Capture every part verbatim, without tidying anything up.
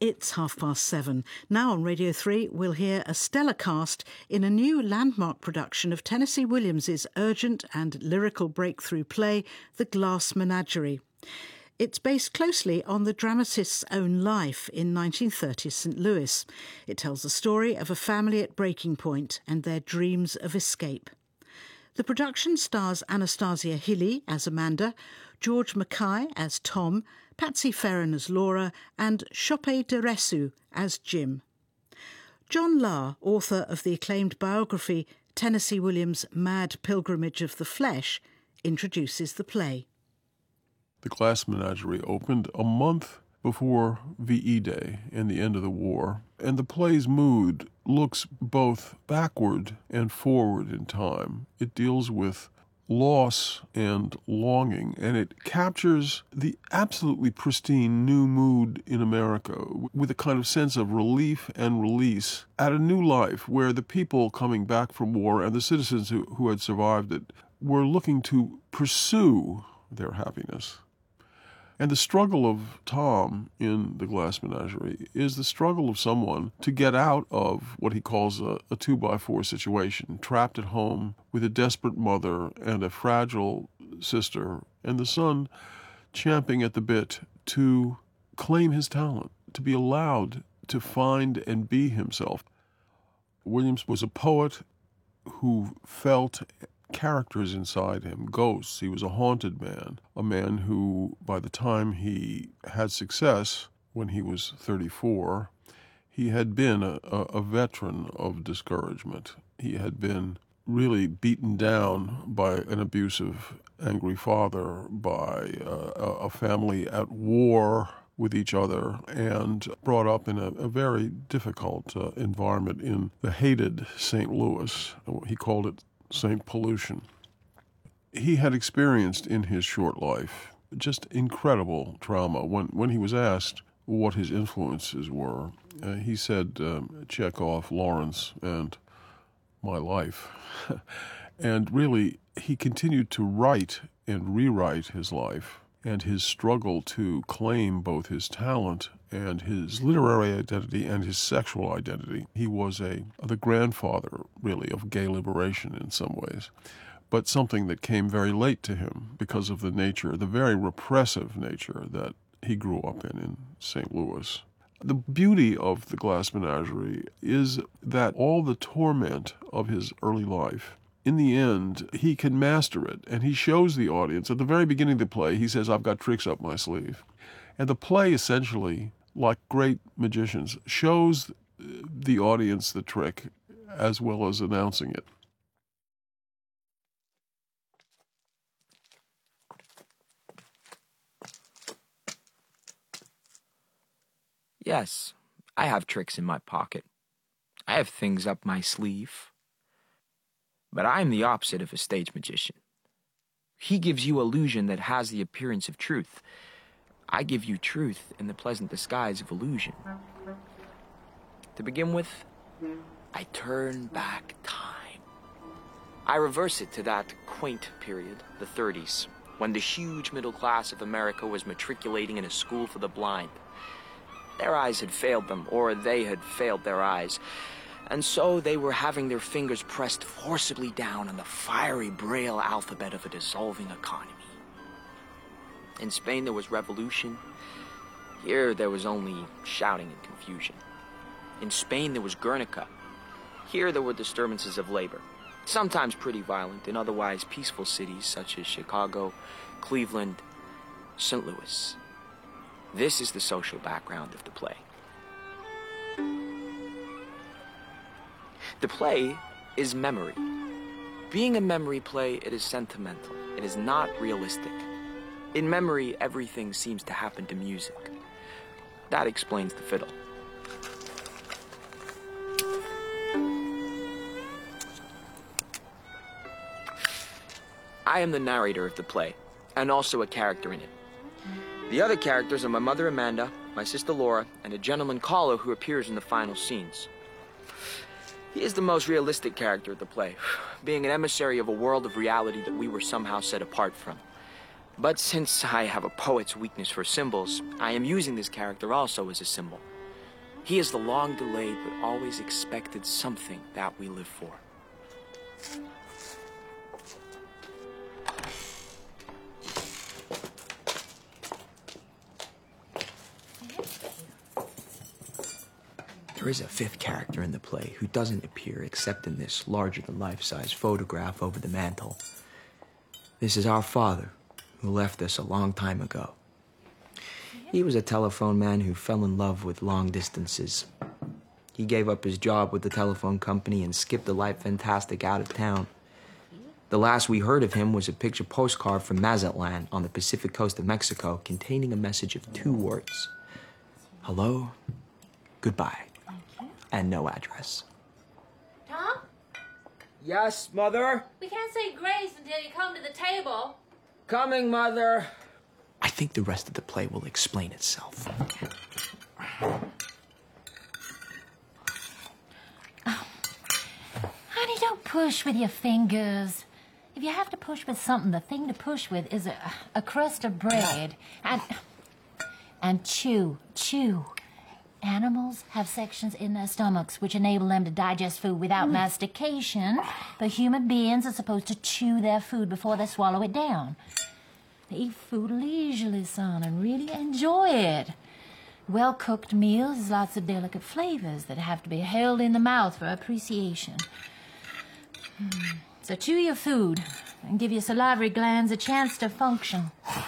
It's half past seven. Now on Radio three, we'll hear a stellar cast in a new landmark production of Tennessee Williams's urgent and lyrical breakthrough play, The Glass Menagerie. It's based closely on the dramatist's own life in nineteen thirties Saint Louis. It tells the story of a family at breaking point and their dreams of escape. The production stars Anastasia Hilly as Amanda, George Mackay as Tom, Patsy Ferran as Laura and Chope Deresu as Jim. John Lahr, author of the acclaimed biography Tennessee Williams' Mad Pilgrimage of the Flesh, introduces the play. The Glass Menagerie opened a month before V E Day and the end of the war, and the play's mood looks both backward and forward in time. It deals with loss and longing, and it captures the absolutely pristine new mood in America with a kind of sense of relief and release at a new life where the people coming back from war and the citizens who, who had survived it were looking to pursue their happiness. And the struggle of Tom in The Glass Menagerie is the struggle of someone to get out of what he calls a, a two-by-four situation, trapped at home with a desperate mother and a fragile sister, and the son champing at the bit to claim his talent, to be allowed to find and be himself. Williams was a poet who felt characters inside him, ghosts. He was a haunted man, a man who, by the time he had success, when he was thirty-four, he had been a, a, a veteran of discouragement. He had been really beaten down by an abusive, angry father, by uh, a family at war with each other, and brought up in a, a very difficult uh, environment in the hated Saint Louis. He called it Saint Pollution. He had experienced in his short life just incredible trauma. When when he was asked what his influences were, uh, he said um, Chekhov, Lawrence, and my life. And really, he continued to write and rewrite his life and his struggle to claim both his talent and his literary identity and his sexual identity. He was a the grandfather, really, of gay liberation in some ways, but something that came very late to him because of the nature, the very repressive nature that he grew up in in Saint Louis. The beauty of The Glass Menagerie is that all the torment of his early life, in the end, he can master it, and he shows the audience. At the very beginning of the play, he says, I've got tricks up my sleeve. And the play essentially, like great magicians, shows the audience the trick as well as announcing it. Yes, I have tricks in my pocket. I have things up my sleeve. But I am the opposite of a stage magician. He gives you illusion that has the appearance of truth. I give you truth in the pleasant disguise of illusion. To begin with, I turn back time. I reverse it to that quaint period, the thirties, when the huge middle class of America was matriculating in a school for the blind. Their eyes had failed them, or they had failed their eyes, and so they were having their fingers pressed forcibly down on the fiery braille alphabet of a dissolving economy. In Spain there was revolution. Here there was only shouting and confusion. In Spain there was Guernica. Here there were disturbances of labor, sometimes pretty violent in otherwise peaceful cities such as Chicago, Cleveland, Saint Louis. This is the social background of the play. The play is memory. Being a memory play, it is sentimental. It is not realistic. In memory, everything seems to happen to music. That explains the fiddle. I am the narrator of the play, and also a character in it. The other characters are my mother Amanda, my sister Laura, and a gentleman caller who appears in the final scenes. He is the most realistic character of the play, being an emissary of a world of reality that we were somehow set apart from. But since I have a poet's weakness for symbols, I am using this character also as a symbol. He is the long-delayed but always expected something that we live for. There is a fifth character in the play who doesn't appear except in this larger-than-life-size photograph over the mantel. This is our father, who left us a long time ago. He was a telephone man who fell in love with long distances. He gave up his job with the telephone company and skipped a life fantastic out of town. The last we heard of him was a picture postcard from Mazatlan on the Pacific coast of Mexico containing a message of two words. Hello, goodbye, and no address. Tom? Yes, Mother? We can't say grace until you come to the table. Coming, Mother. I think the rest of the play will explain itself. Oh. Honey, don't push with your fingers. If you have to push with something, the thing to push with is a, a crust of bread. And, and chew, chew. Animals have sections in their stomachs which enable them to digest food without mm. mastication, but human beings are supposed to chew their food before they swallow it down. They eat food leisurely, son, and really enjoy it. Well-cooked meals has lots of delicate flavors that have to be held in the mouth for appreciation. Mm. So chew your food and give your salivary glands a chance to function.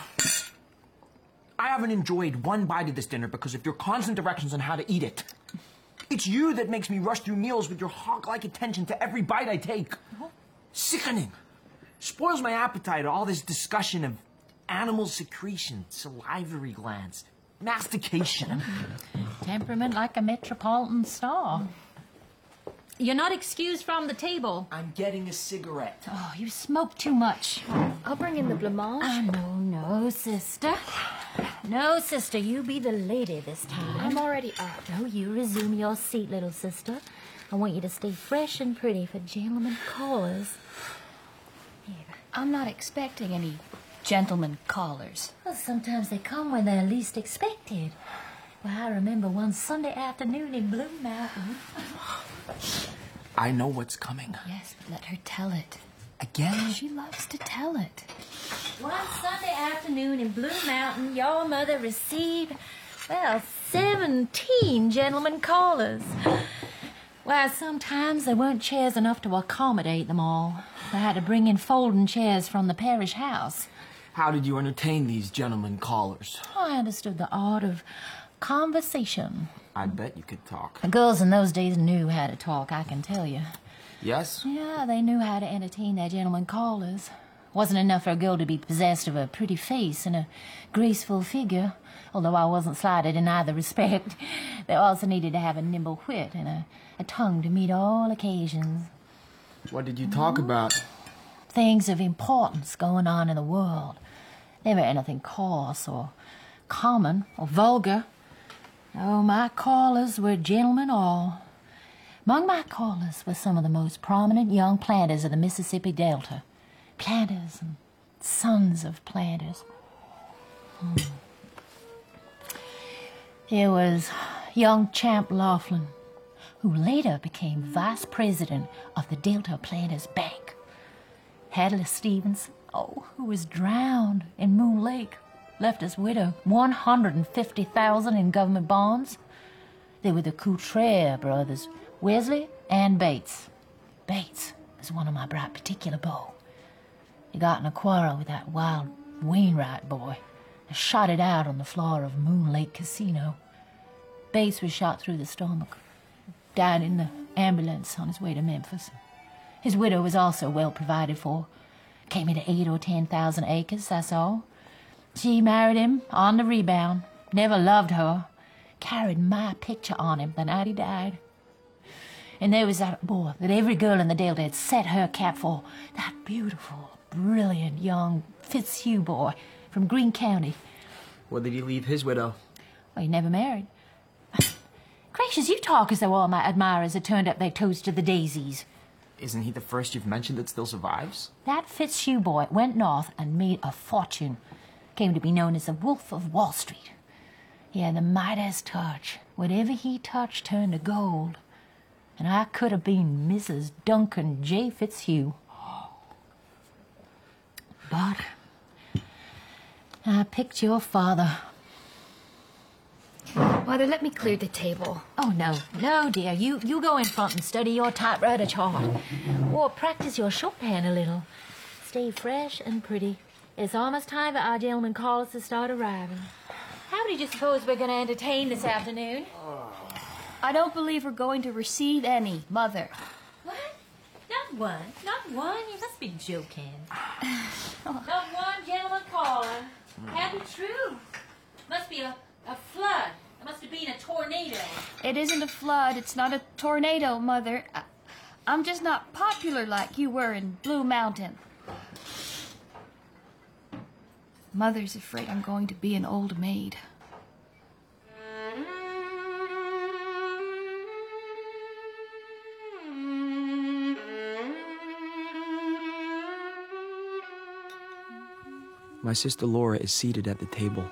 I haven't enjoyed one bite of this dinner because of your constant directions on how to eat it. It's you that makes me rush through meals with your hawk-like attention to every bite I take. Sickening. Spoils my appetite, all this discussion of animal secretion, salivary glands, mastication. Temperament like a metropolitan star. You're not excused from the table. I'm getting a cigarette. Oh, you smoke too much. I'll bring in the blancmange. Oh, no, no, sister. No, sister, you be the lady this time. I'm already up. Oh, you resume your seat, little sister. I want you to stay fresh and pretty for gentlemen callers. Here. I'm not expecting any gentlemen callers. Well, sometimes they come when they're least expected. Well, I remember one Sunday afternoon in Blue Mountain. I know what's coming. Yes, but let her tell it. Again? She loves to tell it. One Sunday afternoon in Blue Mountain, your mother received, well, seventeen gentlemen callers. Why, sometimes there weren't chairs enough to accommodate them all. They had to bring in folding chairs from the parish house. How did you entertain these gentlemen callers? I understood the art of conversation. I bet you could talk. The girls in those days knew how to talk, I can tell you. Yes? Yeah, they knew how to entertain their gentlemen callers. Wasn't enough for a girl to be possessed of a pretty face and a graceful figure, although I wasn't slighted in either respect. They also needed to have a nimble wit and a, a tongue to meet all occasions. What did you talk about? Things of importance going on in the world. Never anything coarse or common or vulgar. Oh, my callers were gentlemen all. Among my callers were some of the most prominent young planters of the Mississippi Delta. Planters and sons of planters. Hmm. There was young Champ Laughlin, who later became vice president of the Delta Planters Bank. Hadley Stevens, oh, who was drowned in Moon Lake, left his widow one hundred fifty thousand dollars in government bonds. There were the Couture brothers, Wesley and Bates. Bates was one of my bright particular beaux. He got in a quarrel with that wild Wainwright boy and shot it out on the floor of Moon Lake Casino. Bates was shot through the stomach, died in the ambulance on his way to Memphis. His widow was also well provided for. Came into eight or ten thousand acres, that's all. She married him on the rebound, never loved her, carried my picture on him the night he died. And there was that boy that every girl in the Delta had set her cap for, that beautiful, brilliant young Fitzhugh boy from Greene County. What did he leave his widow? Well, he never married. Gracious, you talk as though all my admirers had turned up their toes to the daisies. Isn't he the first you've mentioned that still survives? That Fitzhugh boy went north and made a fortune. Came to be known as the Wolf of Wall Street. Yeah, the Midas touch. Whatever he touched turned to gold. And I could have been Missus Duncan J. Fitzhugh. But I picked your father. Mother, let me clear the table. Oh, no, no, dear. You, you go in front and study your typewriter chart. Or practice your shorthand a little. Stay fresh and pretty. It's almost time for our gentlemen callers to start arriving. How did you suppose we're going to entertain this afternoon? I don't believe we're going to receive any, Mother. What? Not one. Not one? You must be joking. Not one gentleman caller. Can't be true. Must be a, a flood. It must have been a tornado. It isn't a flood. It's not a tornado, Mother. I, I'm just not popular like you were in Blue Mountain. Mother's afraid I'm going to be an old maid. My sister Laura is seated at the table.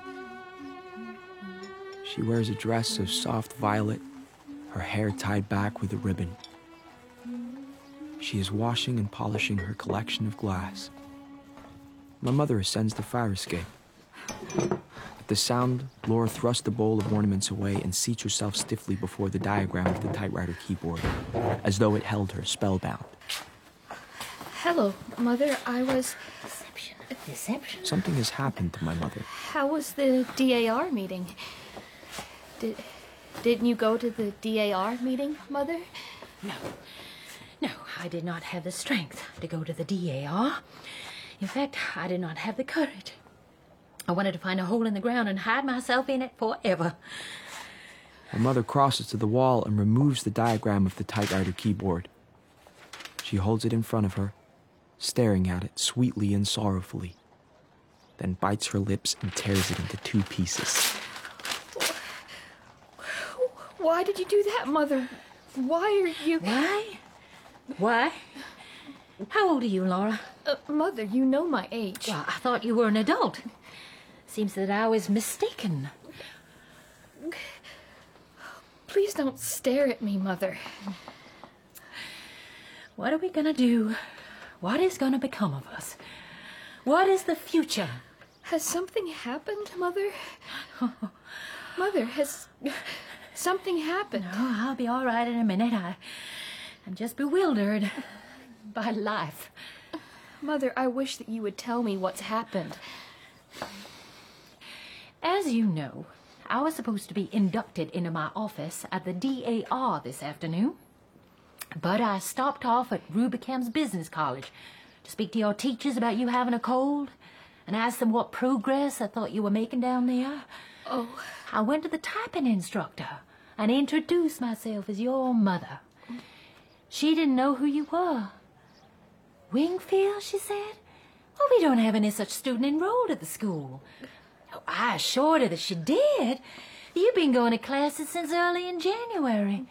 She wears a dress of soft violet, her hair tied back with a ribbon. She is washing and polishing her collection of glass. My mother ascends the fire escape. At the sound, Laura thrusts the bowl of ornaments away and seats herself stiffly before the diagram of the typewriter keyboard, as though it held her spellbound. Hello, Mother. I was... Deception. Deception? Something has happened to my mother. How was the D A R meeting? Did, didn't you go to the D A R meeting, Mother? No. No, I did not have the strength to go to the D A R. In fact, I did not have the courage. I wanted to find a hole in the ground and hide myself in it forever. My mother crosses to the wall and removes the diagram of the typewriter keyboard. She holds it in front of her, staring at it sweetly and sorrowfully, then bites her lips and tears it into two pieces. Why did you do that, Mother? Why are you... Why? Why? How old are you, Laura? Uh, Mother, you know my age. Well, I thought you were an adult. Seems that I was mistaken. Please don't stare at me, Mother. What are we gonna do? What is gonna become of us? What is the future? Has something happened, Mother? Mother, has something happened? Oh, I'll be all right in a minute. I, I'm just bewildered by life. Mother, I wish that you would tell me what's happened. As you know, I was supposed to be inducted into my office at the D A R this afternoon. But I stopped off at Rubicam's Business College to speak to your teachers about you having a cold and ask them what progress I thought you were making down there. Oh. I went to the typing instructor and introduced myself as your mother. She didn't know who you were. Wingfield, she said? Well, we don't have any such student enrolled at the school. Oh, I assured her that she did. You've been going to classes since early in January.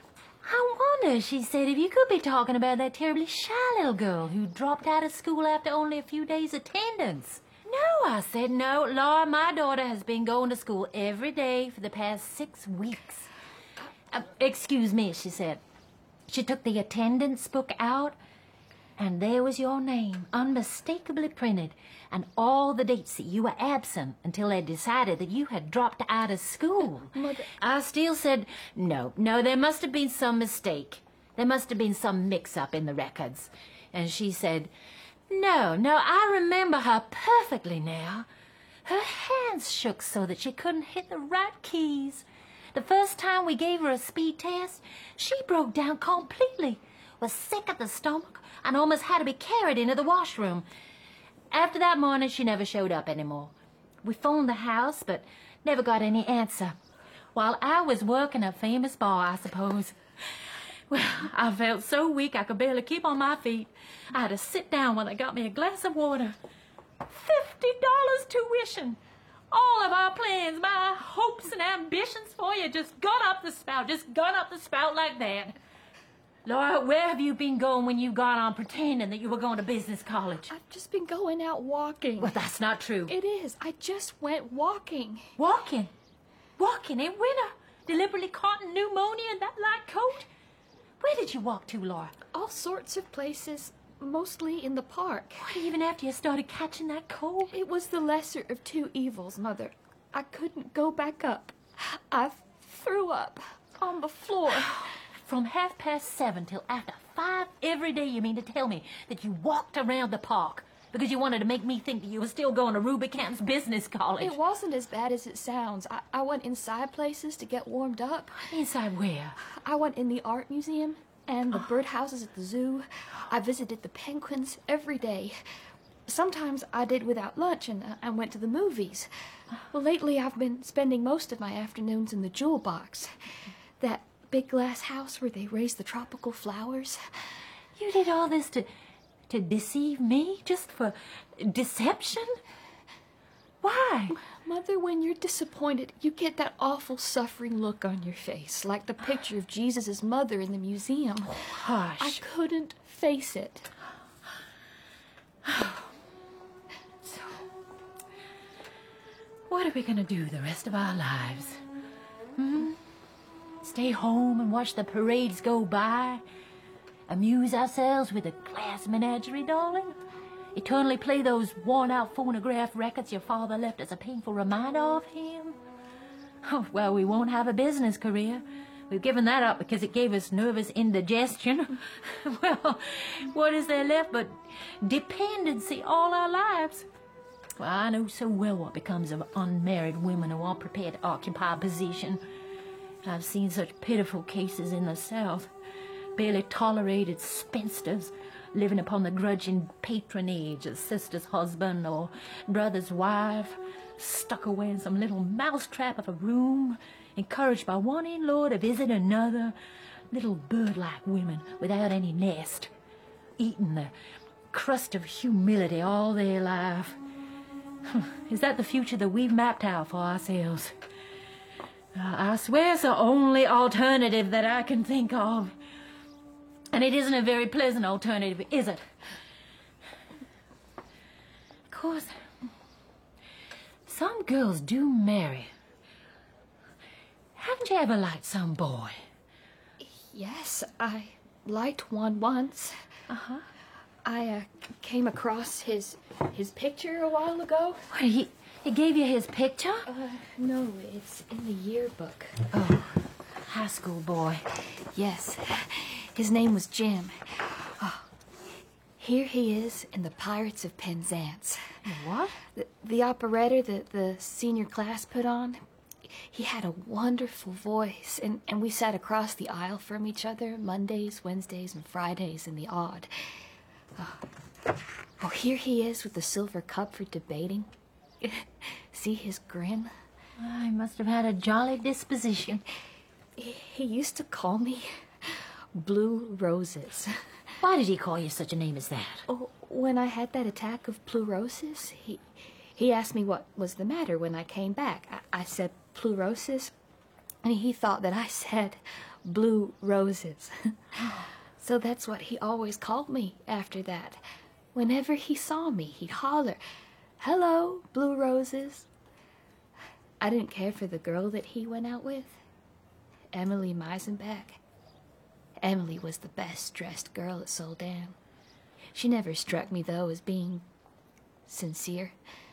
I wonder, she said, if you could be talking about that terribly shy little girl who dropped out of school after only a few days' attendance. No, I said, no, Laura, my daughter has been going to school every day for the past six weeks. Uh, excuse me, she said. She took the attendance book out, and there was your name, unmistakably printed, and all the dates that you were absent until they decided that you had dropped out of school. Mother... I still said, no, no, there must have been some mistake. There must have been some mix-up in the records. And she said, no, no, I remember her perfectly now. Her hands shook so that she couldn't hit the right keys. The first time we gave her a speed test, she broke down completely, was sick at the stomach, and almost had to be carried into the washroom. After that morning, she never showed up anymore. We phoned the house, but never got any answer. While I was working a famous bar, I suppose. Well, I felt so weak I could barely keep on my feet. I had to sit down while they got me a glass of water. Fifty dollars tuition. All of our plans, my hopes and ambitions for you just gone up the spout, just gone up the spout like that. Laura, where have you been going when you got on pretending that you were going to business college? I've just been going out walking. Well, that's not true. It is. I just went walking. Walking? Walking in winter, deliberately caught in pneumonia in that light coat? Where did you walk to, Laura? All sorts of places, mostly in the park. Even after you started catching that cold? It was the lesser of two evils, Mother. I couldn't go back up. I threw up on the floor. From half past seven till after five every day, you mean to tell me that you walked around the park because you wanted to make me think that you were still going to Ruby Camp's business college? It wasn't as bad as it sounds. I, I went inside places to get warmed up. Inside where? I went in the art museum and the birdhouses at the zoo. I visited the penguins every day. Sometimes I did without lunch and I went to the movies. Well, lately I've been spending most of my afternoons in the jewel box. That big glass house where they raise the tropical flowers. You did all this to to deceive me? Just for deception? Why? Mother, when you're disappointed, you get that awful suffering look on your face, like the picture of Jesus' mother in the museum. Oh, hush. I couldn't face it. So, what are we gonna do the rest of our lives? Hmm? Stay home and watch the parades go by? Amuse ourselves with a glass menagerie, darling? Eternally play those worn-out phonograph records your father left as a painful reminder of him? Oh, well, we won't have a business career. We've given that up because it gave us nervous indigestion. Well, what is there left but dependency all our lives? Well, I know so well what becomes of unmarried women who aren't prepared to occupy a position. I've seen such pitiful cases in the South. Barely tolerated spinsters living upon the grudging patronage of sister's husband or brother's wife, stuck away in some little mousetrap of a room, encouraged by one in-law to visit another, little bird-like women without any nest, eating the crust of humility all their life. Is that the future that we've mapped out for ourselves? Uh, I swear it's the only alternative that I can think of. And it isn't a very pleasant alternative, is it? Of course, some girls do marry. Haven't you ever liked some boy? Yes, I liked one once. Uh-huh. I uh, came across his his picture a while ago. What, he, he gave you his picture? Uh, no, it's in the yearbook. Oh, high school boy. Yes, his name was Jim. Oh, here he is in the Pirates of Penzance. What? The, the operetta that the senior class put on. He had a wonderful voice, and, and we sat across the aisle from each other Mondays, Wednesdays, and Fridays in the odd. Oh, oh, here he is with the silver cup for debating. See his grin? I must have had a jolly disposition. He, he used to call me Blue Roses. Why did he call you such a name as that? Oh, when I had that attack of pleurosis, he he asked me what was the matter when I came back. I, I said pleurosis, and he thought that I said blue roses. So that's what he always called me after that. Whenever he saw me, he'd holler, "Hello, Blue Roses." I didn't care for the girl that he went out with, Emily Meisenbach. Emily was the best-dressed girl at Soldan. She never struck me, though, as being sincere.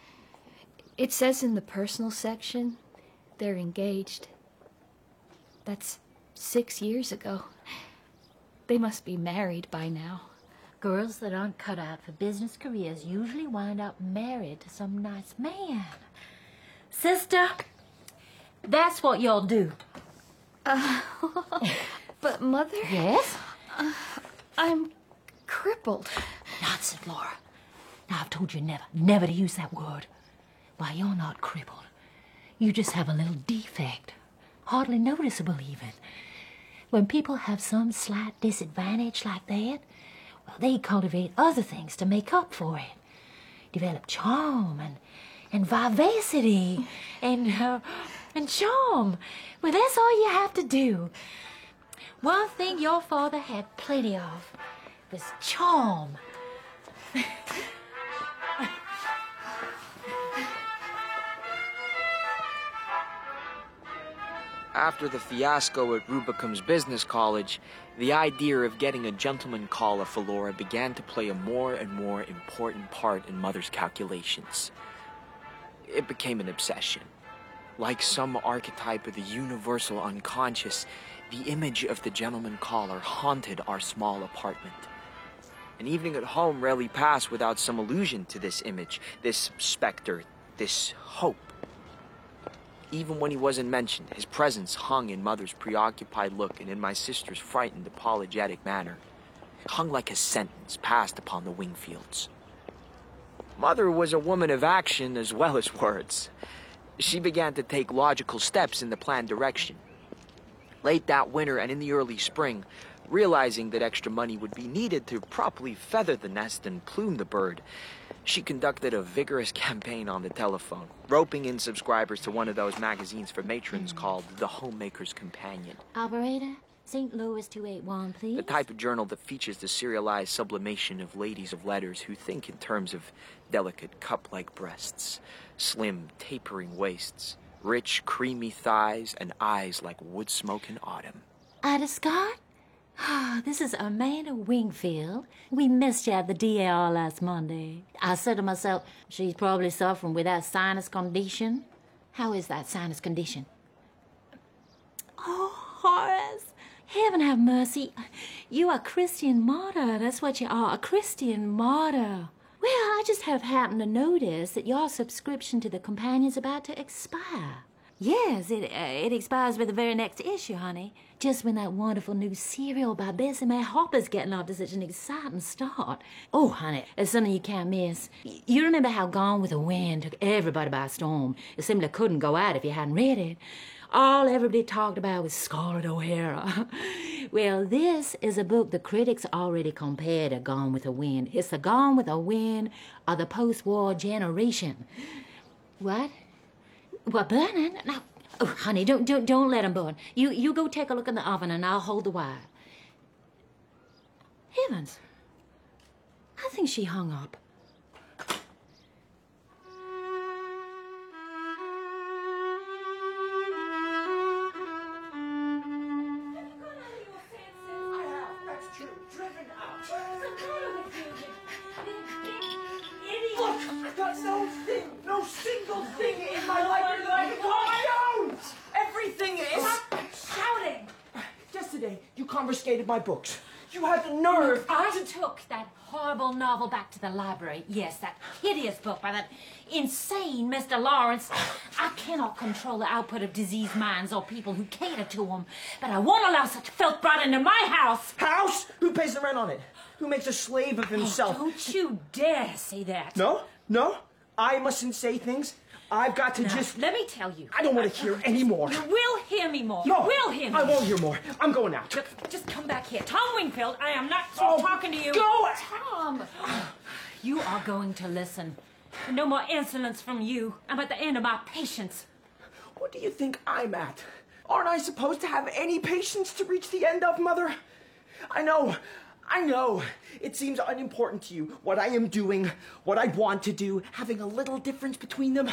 It says in the personal section they're engaged. That's six years ago. They must be married by now. Girls that aren't cut out for business careers usually wind up married to some nice man. Sister, that's what you'll do. Uh, but, Mother... Yes? Uh, I'm crippled. Nonsense, Laura. Now, I've told you never, never to use that word. Why, you're not crippled. You just have a little defect. Hardly noticeable, even. When people have some slight disadvantage like that, well, they cultivate other things to make up for it. Develop charm and, and vivacity and, uh, and charm. Well, that's all you have to do. One thing your father had plenty of was charm. After the fiasco at Rubicum's Business College, the idea of getting a gentleman caller for Laura began to play a more and more important part in Mother's calculations. It became an obsession. Like some archetype of the universal unconscious, the image of the gentleman caller haunted our small apartment. An evening at home rarely passed without some allusion to this image, this specter, this hope. Even when he wasn't mentioned, his presence hung in Mother's preoccupied look and in my sister's frightened, apologetic manner. Hung like a sentence passed upon the Wingfields. Mother was a woman of action as well as words. She began to take logical steps in the planned direction. Late that winter and in the early spring, realizing that extra money would be needed to properly feather the nest and plume the bird, she conducted a vigorous campaign on the telephone, roping in subscribers to one of those magazines for matrons mm. called The Homemaker's Companion. Operator, Saint Louis two eight one, please. The type of journal that features the serialized sublimation of ladies of letters who think in terms of delicate cup-like breasts, slim, tapering waists, rich, creamy thighs, and eyes like wood smoke in autumn. Ida Scott? Oh, this is Amanda Wingfield. We missed you at the D A R last Monday. I said to myself, she's probably suffering with that sinus condition. How is that sinus condition? Oh, Horace, heaven have mercy. You are a Christian martyr. That's what you are, a Christian martyr. Well, I just have happened to notice that your subscription to the Companion's about to expire. Yes, it uh, it expires with the very next issue, honey. Just when that wonderful new serial by Bessie Mae Harper's getting off to such an exciting start. Oh, honey, it's something you can't miss. Y- you remember how Gone with the Wind took everybody by storm? It simply couldn't go out if you hadn't read it. All everybody talked about was Scarlett O'Hara. Well, this is a book the critics already compared to Gone with the Wind. It's the Gone with the Wind of the post-war generation. What? What, burning? No. Oh, honey, don't don't don't let them burn. You you go take a look in the oven and I'll hold the wire. Heavens. I think she hung up. Confiscated my books. You had the nerve. I to... took that horrible novel back to the library. Yes, that hideous book by that insane Mister Lawrence. I cannot control the output of diseased minds or people who cater to them, but I won't allow such filth brought into my house. House? Who pays the rent on it? Who makes a slave of himself? Oh, don't you dare say that. No? No? I mustn't say things? I've got to now, just... Let me tell you. I don't want to hear any more. You will hear me more. No. You will hear me. I won't hear more. I'm going out. Just, just come back here. Tom Wingfield, I am not oh, talking to you. Go! Tom! You are going to listen. No more insolence from you. I'm at the end of my patience. What do you think I'm at? Aren't I supposed to have any patience to reach the end of, Mother? I know. I know. It seems unimportant to you what I am doing, what I want to do, having a little difference between them.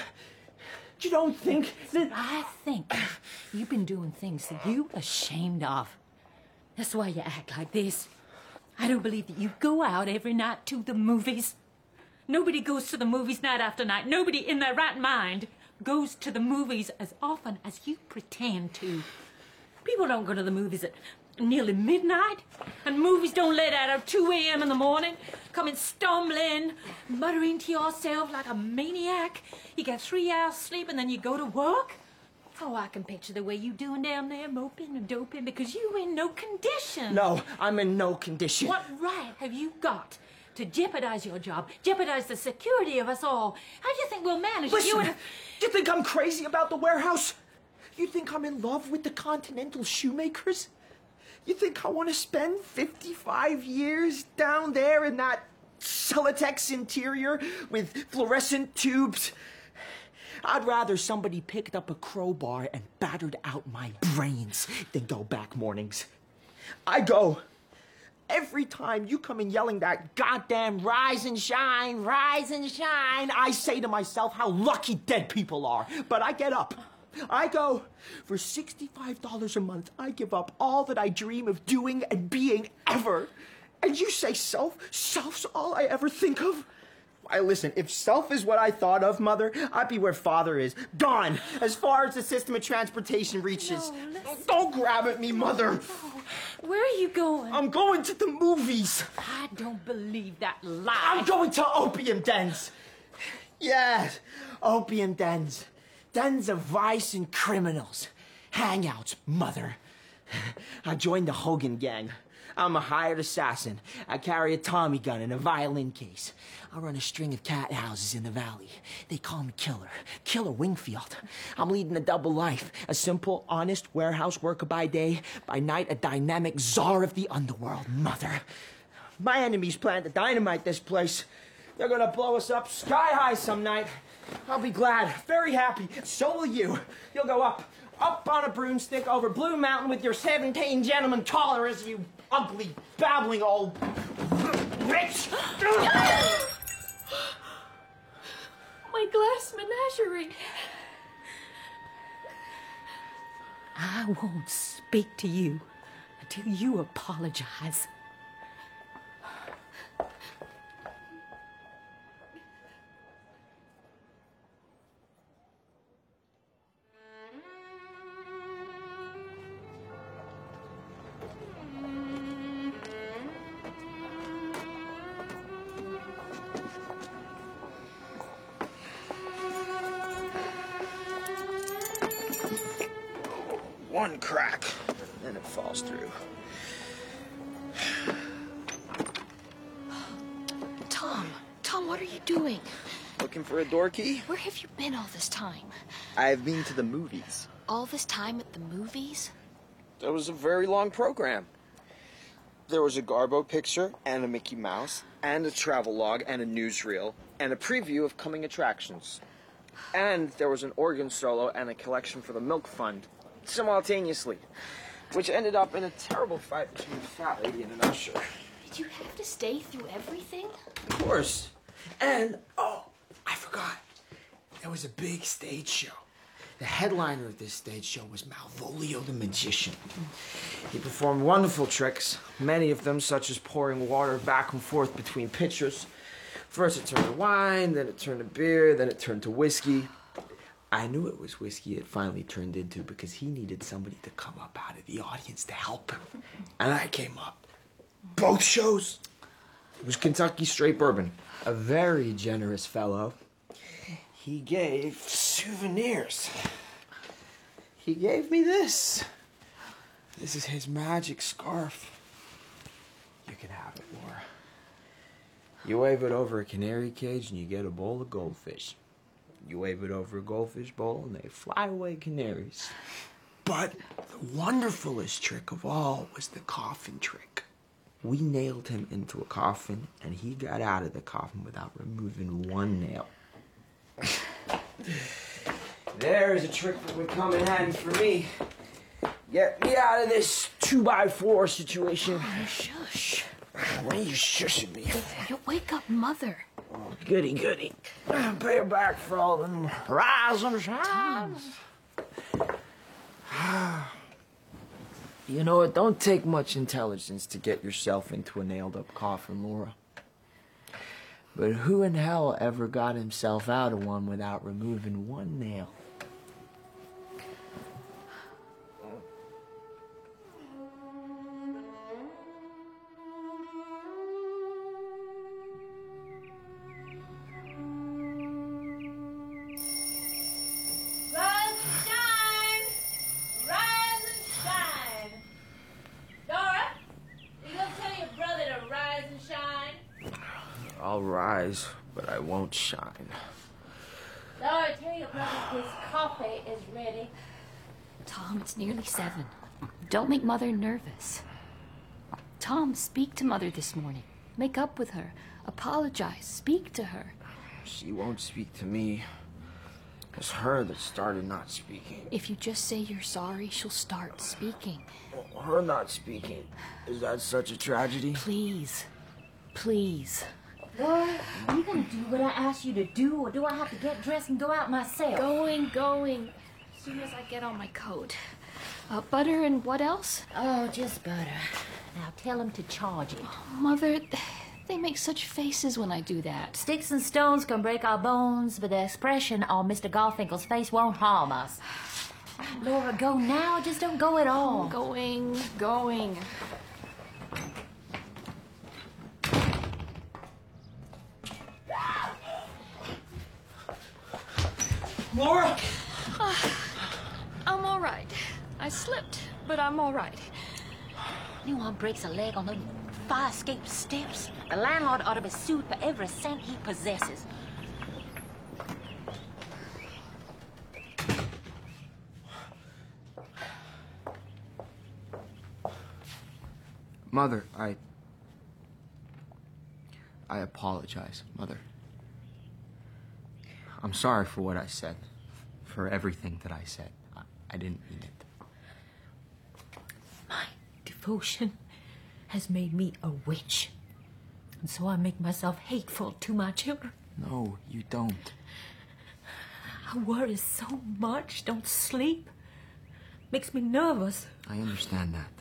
You don't think that... I think you've been doing things that you ashamed of. That's why you act like this. I don't believe that you go out every night to the movies. Nobody goes to the movies night after night. Nobody in their right mind goes to the movies as often as you pretend to. People don't go to the movies at nearly midnight, and movies don't let out at two a.m. in the morning, coming stumbling, muttering to yourself like a maniac. You get three hours sleep and then you go to work. Oh, I can picture the way you doing down there, moping and doping, because you in no condition. No, I'm in no condition. What right have you got to jeopardize your job, jeopardize the security of us all? How do you think we'll manage? Listen, you and... do you think I'm crazy about the warehouse? You think I'm in love with the Continental Shoemakers? You think I want to spend fifty-five years down there in that Celotex interior with fluorescent tubes? I'd rather somebody picked up a crowbar and battered out my brains than go back mornings. I go. Every time you come in yelling that goddamn rise and shine, rise and shine, I say to myself how lucky dead people are. But I get up. I go, for sixty-five dollars a month, I give up all that I dream of doing and being ever. And you say self? Self's all I ever think of? Why, listen, if self is what I thought of, Mother, I'd be where Father is. Gone, as far as the system of transportation reaches. No, Don't grab at me, Mother. Where are you going? I'm going to the movies. I don't believe that lie. I'm going to opium dens. Yes, opium dens. Dens of vice and criminals. Hangouts, Mother. I joined the Hogan gang. I'm a hired assassin. I carry a Tommy gun and a violin case. I run a string of cat houses in the valley. They call me Killer. Killer Wingfield. I'm leading a double life. A simple, honest warehouse worker by day. By night, a dynamic czar of the underworld, Mother. My enemies plan to dynamite this place. They're gonna blow us up sky high some night. I'll be glad, very happy. So will you. You'll go up, up on a broomstick over Blue Mountain with your seventeen gentlemen tolerance, you ugly, babbling old bitch. My glass menagerie. I won't speak to you until you apologize. One crack, then it falls through. Tom, Tom, what are you doing? Looking for a door key? Where have you been all this time? I've been to the movies. All this time at the movies? That was a very long program. There was a Garbo picture, and a Mickey Mouse, and a travel log, and a newsreel, and a preview of coming attractions. And there was an organ solo and a collection for the Milk Fund, simultaneously, which ended up in a terrible fight between a fat lady and an usher. Did you have to stay through everything? Of course. And, oh, I forgot. There was a big stage show. The headliner of this stage show was Malvolio the Magician. He performed wonderful tricks, many of them such as pouring water back and forth between pitchers. First it turned to wine, then it turned to beer, then it turned to whiskey. I knew it was whiskey it finally turned into because he needed somebody to come up out of the audience to help him. And I came up. Both shows. It was Kentucky straight bourbon. A very generous fellow. He gave souvenirs. He gave me this. This is his magic scarf. You can have it, Laura. You wave it over a canary cage and you get a bowl of goldfish. You wave it over a goldfish bowl and they fly away canaries. But the wonderfulest trick of all was the coffin trick. We nailed him into a coffin and he got out of the coffin without removing one nail. There's a trick that would come in handy for me. Get me out of this two by four situation. Oh, shush. Why are you shushing me? You'll wake up Mother. Oh, goody, goody. Pay her back for all them rise and shines. You know, it don't take much intelligence to get yourself into a nailed-up coffin, Laura. But who in hell ever got himself out of one without removing one nail? Rise and shine! Rise and shine! Dora, you gonna tell your brother to rise and shine? I'll rise, but I won't shine. Dora, tell your brother his coffee is ready. Tom, it's nearly seven. Don't make Mother nervous. Tom, speak to Mother this morning. Make up with her. Apologize. Speak to her. She won't speak to me. It's her that started not speaking. If you just say you're sorry, she'll start speaking. Her not speaking. Is that such a tragedy? Please. Please. Laura, are you gonna do what I asked you to do, or do I have to get dressed and go out myself? Going, going. soon as I get on my coat. Uh, butter and what else? Oh, just butter. Now tell them to charge it. Oh, Mother, they make such faces when I do that. Sticks and stones can break our bones, but the expression on Mister Garfinkel's face won't harm us. Laura, go now. Just don't go at all. I'm going, going. Laura! Uh, I'm all right. I slipped, but I'm all right. Anyone breaks a leg on the fire escape steps, the landlord ought to be sued for every cent he possesses. Mother, I... I apologize, Mother. I'm sorry for what I said, for everything that I said. I, I didn't mean it. My devotion has made me a witch, and so I make myself hateful to my children. No, you don't. I worry so much, don't sleep. Makes me nervous. I understand that.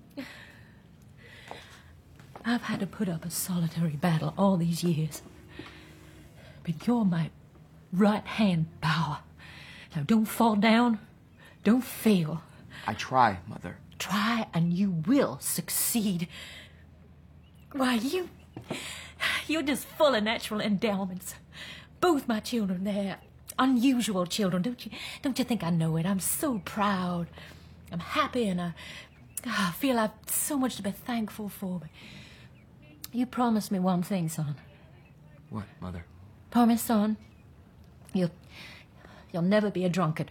I've had to put up a solitary battle all these years. But you're my right-hand power. Now don't fall down. Don't fail. I try, Mother. Try and you will succeed. Why, you... You're just full of natural endowments. Both my children, they're unusual children. Don't you, don't you think I know it? I'm so proud. I'm happy and I, I feel I've so much to be thankful for. But you promised me one thing, son. What, Mother? Promise, son. You'll, you'll never be a drunkard.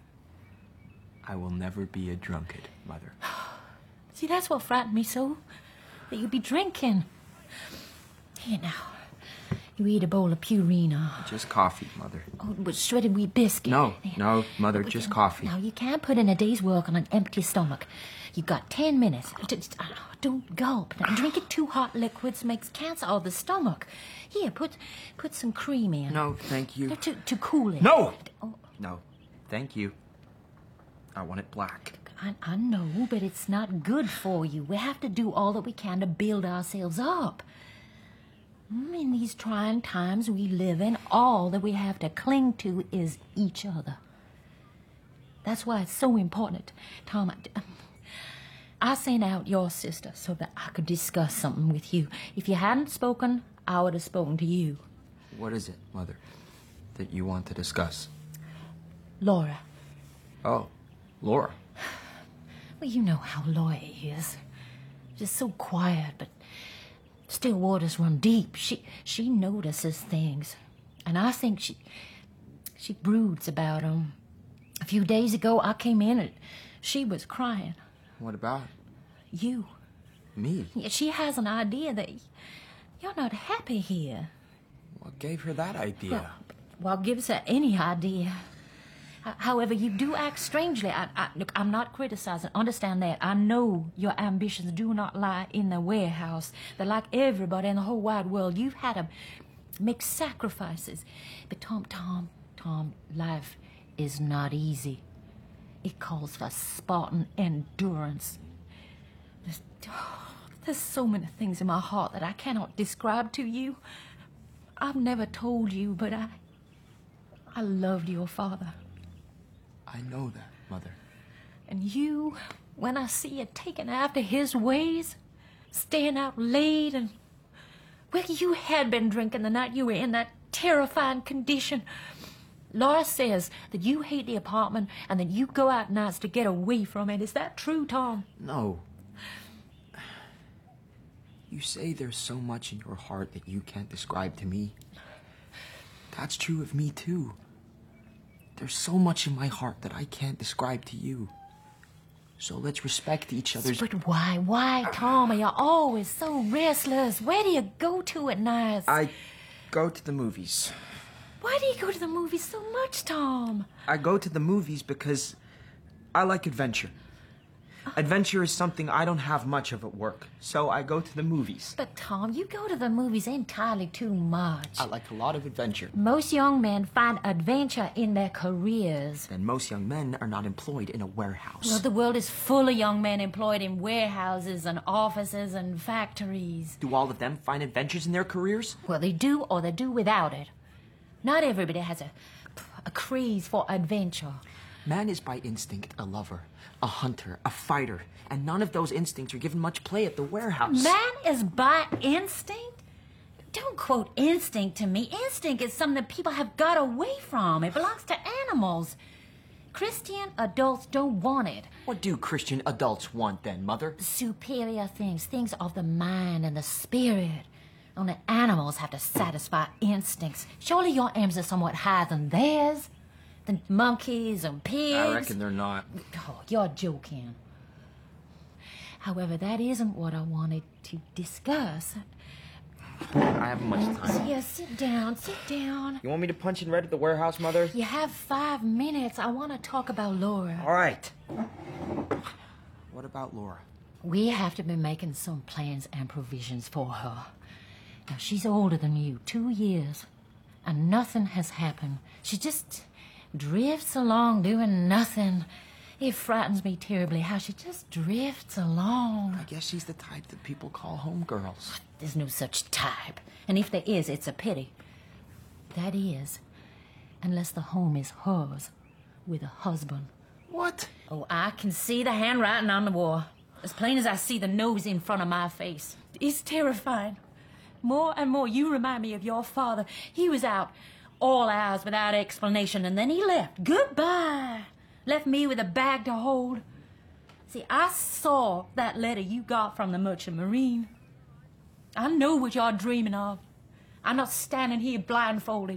I will never be a drunkard, Mother. See, that's what frightened me so. That you'd be drinking. Here now. You eat a bowl of Purina. Just coffee, Mother. Oh, with shredded wheat biscuit. No, There. no, Mother, But just then- coffee. Now, you can't put in a day's work on an empty stomach. You've got ten minutes. Just, uh, don't gulp. Now, drinking too hot liquids makes cancer of the stomach. Here, put put some cream in. No, thank you. To, to cool it. No! Oh, No, thank you. I want it black. I, I know, but it's not good for you. We have to do all that we can to build ourselves up. Mm, In these trying times we live in, all that we have to cling to is each other. That's why it's so important. Tom, I, I sent out your sister so that I could discuss something with you. If you hadn't spoken, I would have spoken to you. What is it, Mother, that you want to discuss? Laura. Oh, Laura. Well, you know how Laura is. Just so quiet, but still waters run deep. She she notices things, and I think she she broods about them. A few days ago, I came in and she was crying. What about You. me? Yeah, she has an idea that you're not happy here. What gave her that idea? Well, gives her any idea. H- However, you do act strangely. I, I, look, I'm not criticizing. Understand that. I know your ambitions do not lie in the warehouse. That like everybody in the whole wide world, you've had to make sacrifices. But Tom, Tom, Tom, life is not easy. It calls for Spartan endurance. There's, oh, there's so many things in my heart that I cannot describe to you. I've never told you, but I, I loved your father. I know that, Mother. And you, when I see you taking after his ways, staying out late, and, well, you had been drinking the night you were in that terrifying condition. Laura says that you hate the apartment and that you go out nights to get away from it. Is that true, Tom? No. You say there's so much in your heart that you can't describe to me. That's true of me, too. There's so much in my heart that I can't describe to you. So let's respect each other's... But why, why, Tom? You're always so restless. Where do you go to at night? I go to the movies. Why do you go to the movies so much, Tom? I go to the movies because I like adventure. Adventure is something I don't have much of at work, so I go to the movies. But, Tom, you go to the movies entirely too much. I like a lot of adventure. Most young men find adventure in their careers. Then most young men are not employed in a warehouse. Well, the world is full of young men employed in warehouses and offices and factories. Do all of them find adventures in their careers? Well, they do or they do without it. Not everybody has a, a craze for adventure. Man is by instinct a lover, a hunter, a fighter, and none of those instincts are given much play at the warehouse. Man is by instinct? Don't quote instinct to me. Instinct is something that people have got away from. It belongs to animals. Christian adults don't want it. What do Christian adults want then, Mother? Superior things, things of the mind and the spirit. Only animals have to satisfy instincts. Surely your aims are somewhat higher than theirs. Than monkeys and pigs. I reckon they're not. Oh, you're joking. However, that isn't what I wanted to discuss. I haven't much time. Yeah, sit down, sit down. You want me to punch in red at the warehouse, Mother? You have five minutes. I want to talk about Laura. All right. What about Laura? We have to be making some plans and provisions for her. Now, she's older than you, two years, and nothing has happened. She just drifts along doing nothing. It frightens me terribly how she just drifts along. I guess she's the type that people call homegirls. There's no such type. And if there is, it's a pity. That is, unless the home is hers with a husband. What? Oh, I can see the handwriting on the wall. As plain as I see the nose in front of my face. It's terrifying. More and more, you remind me of your father. He was out all hours without explanation, and then he left. Goodbye. Left me with a bag to hold. See, I saw that letter you got from the Merchant Marine. I know what you're dreaming of. I'm not standing here blindfolded.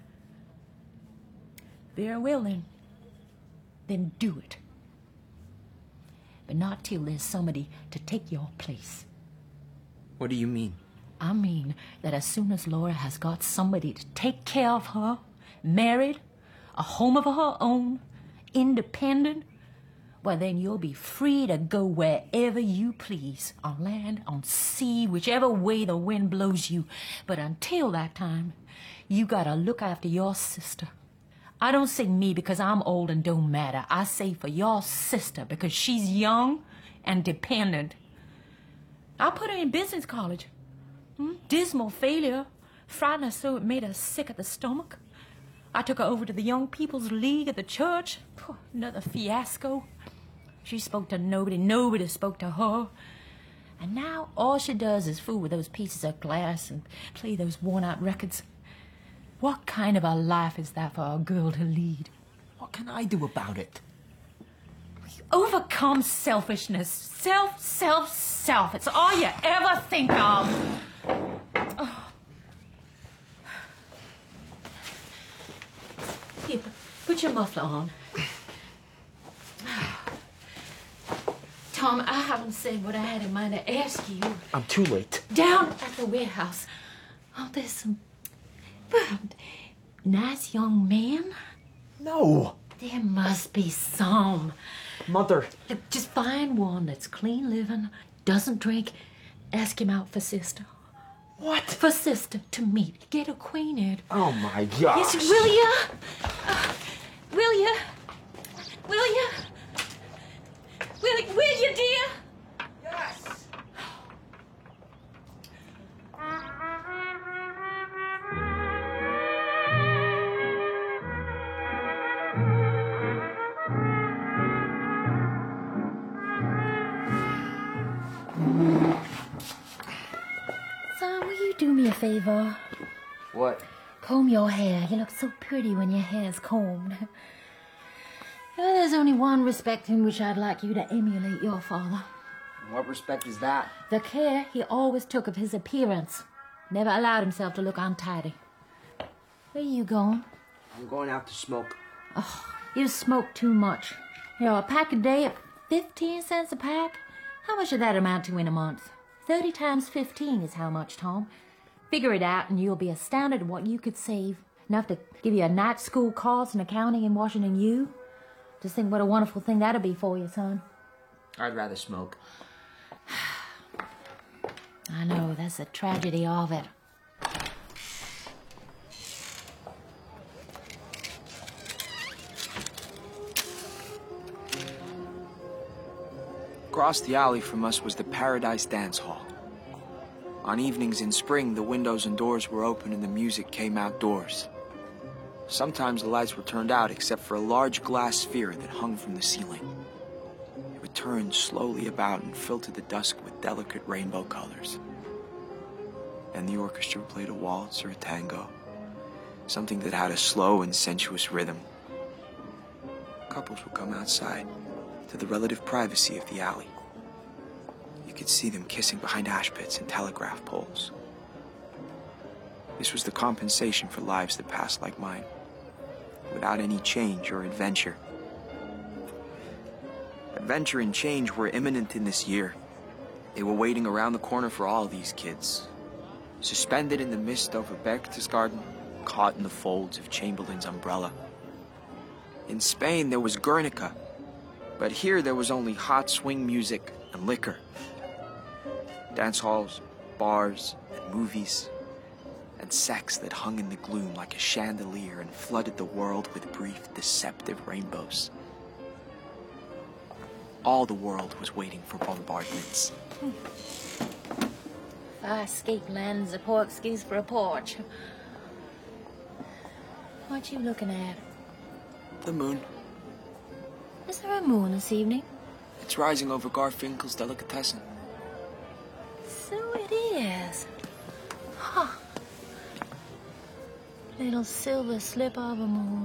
Very well, then. Then do it. But not till there's somebody to take your place. What do you mean? I mean that as soon as Laura has got somebody to take care of her, married, a home of her own, independent, well, then you'll be free to go wherever you please, on land, on sea, whichever way the wind blows you. But until that time, you gotta look after your sister. I don't say me because I'm old and don't matter. I say for your sister because she's young and dependent. I put her in business college. Hmm? Dismal failure. Frightened her so it made her sick at the stomach. I took her over to the Young People's League at the church. Phew, another fiasco. She spoke to nobody. Nobody spoke to her. And now all she does is fool with those pieces of glass and play those worn-out records. What kind of a life is that for a girl to lead? What can I do about it? Overcome selfishness. Self, self, self. It's all you ever think of. Oh. Here, put your muffler on. Tom, I haven't said what I had in mind to ask you. I'm too late. Down at the warehouse. Oh, there's some... Well, nice young man. No. There must be some. Mother. Look, just find one that's clean living, doesn't drink. Ask him out for sister. What? For sister to meet. Get acquainted. Oh, my gosh. Yes, will ya? Uh, will ya? Will ya? Will, will you, dear? Yes. Son, will you do me a favor? What? Comb your hair. You look so pretty when your hair's combed. Well, there's only one respect in which I'd like you to emulate your father. What respect is that? The care he always took of his appearance. Never allowed himself to look untidy. Where are you going? I'm going out to smoke. Oh, you smoke too much. You know, a pack a day at fifteen cents a pack? How much did that amount to in a month? Thirty times fifteen is how much, Tom. Figure it out and you'll be astounded at what you could save. Enough to give you a night school course in accounting in Washington U. Just think what a wonderful thing that'll be for you, son. I'd rather smoke. I know, that's the tragedy of it. Across the alley from us was the Paradise Dance Hall. On evenings in spring, the windows and doors were open and the music came outdoors. Sometimes the lights were turned out except for a large glass sphere that hung from the ceiling. It would turn slowly about and fill to the dusk with delicate rainbow colors. And the orchestra played a waltz or a tango, something that had a slow and sensuous rhythm. Couples would come outside to the relative privacy of the alley. You could see them kissing behind ash pits and telegraph poles. This was the compensation for lives that passed like mine, without any change or adventure. Adventure and change were imminent in this year. They were waiting around the corner for all these kids, suspended in the mist over Berchtesgaden, caught in the folds of Chamberlain's umbrella. In Spain, there was Guernica, but here there was only hot swing music and liquor. Dance halls, bars, and movies, and sex that hung in the gloom like a chandelier and flooded the world with brief, deceptive rainbows. All the world was waiting for bombardments. Fire escape land's a poor excuse for a porch. What you looking at? The moon. Is there a moon this evening? It's rising over Garfinkel's delicatessen. So it is. Huh. Little silver slip of a moon.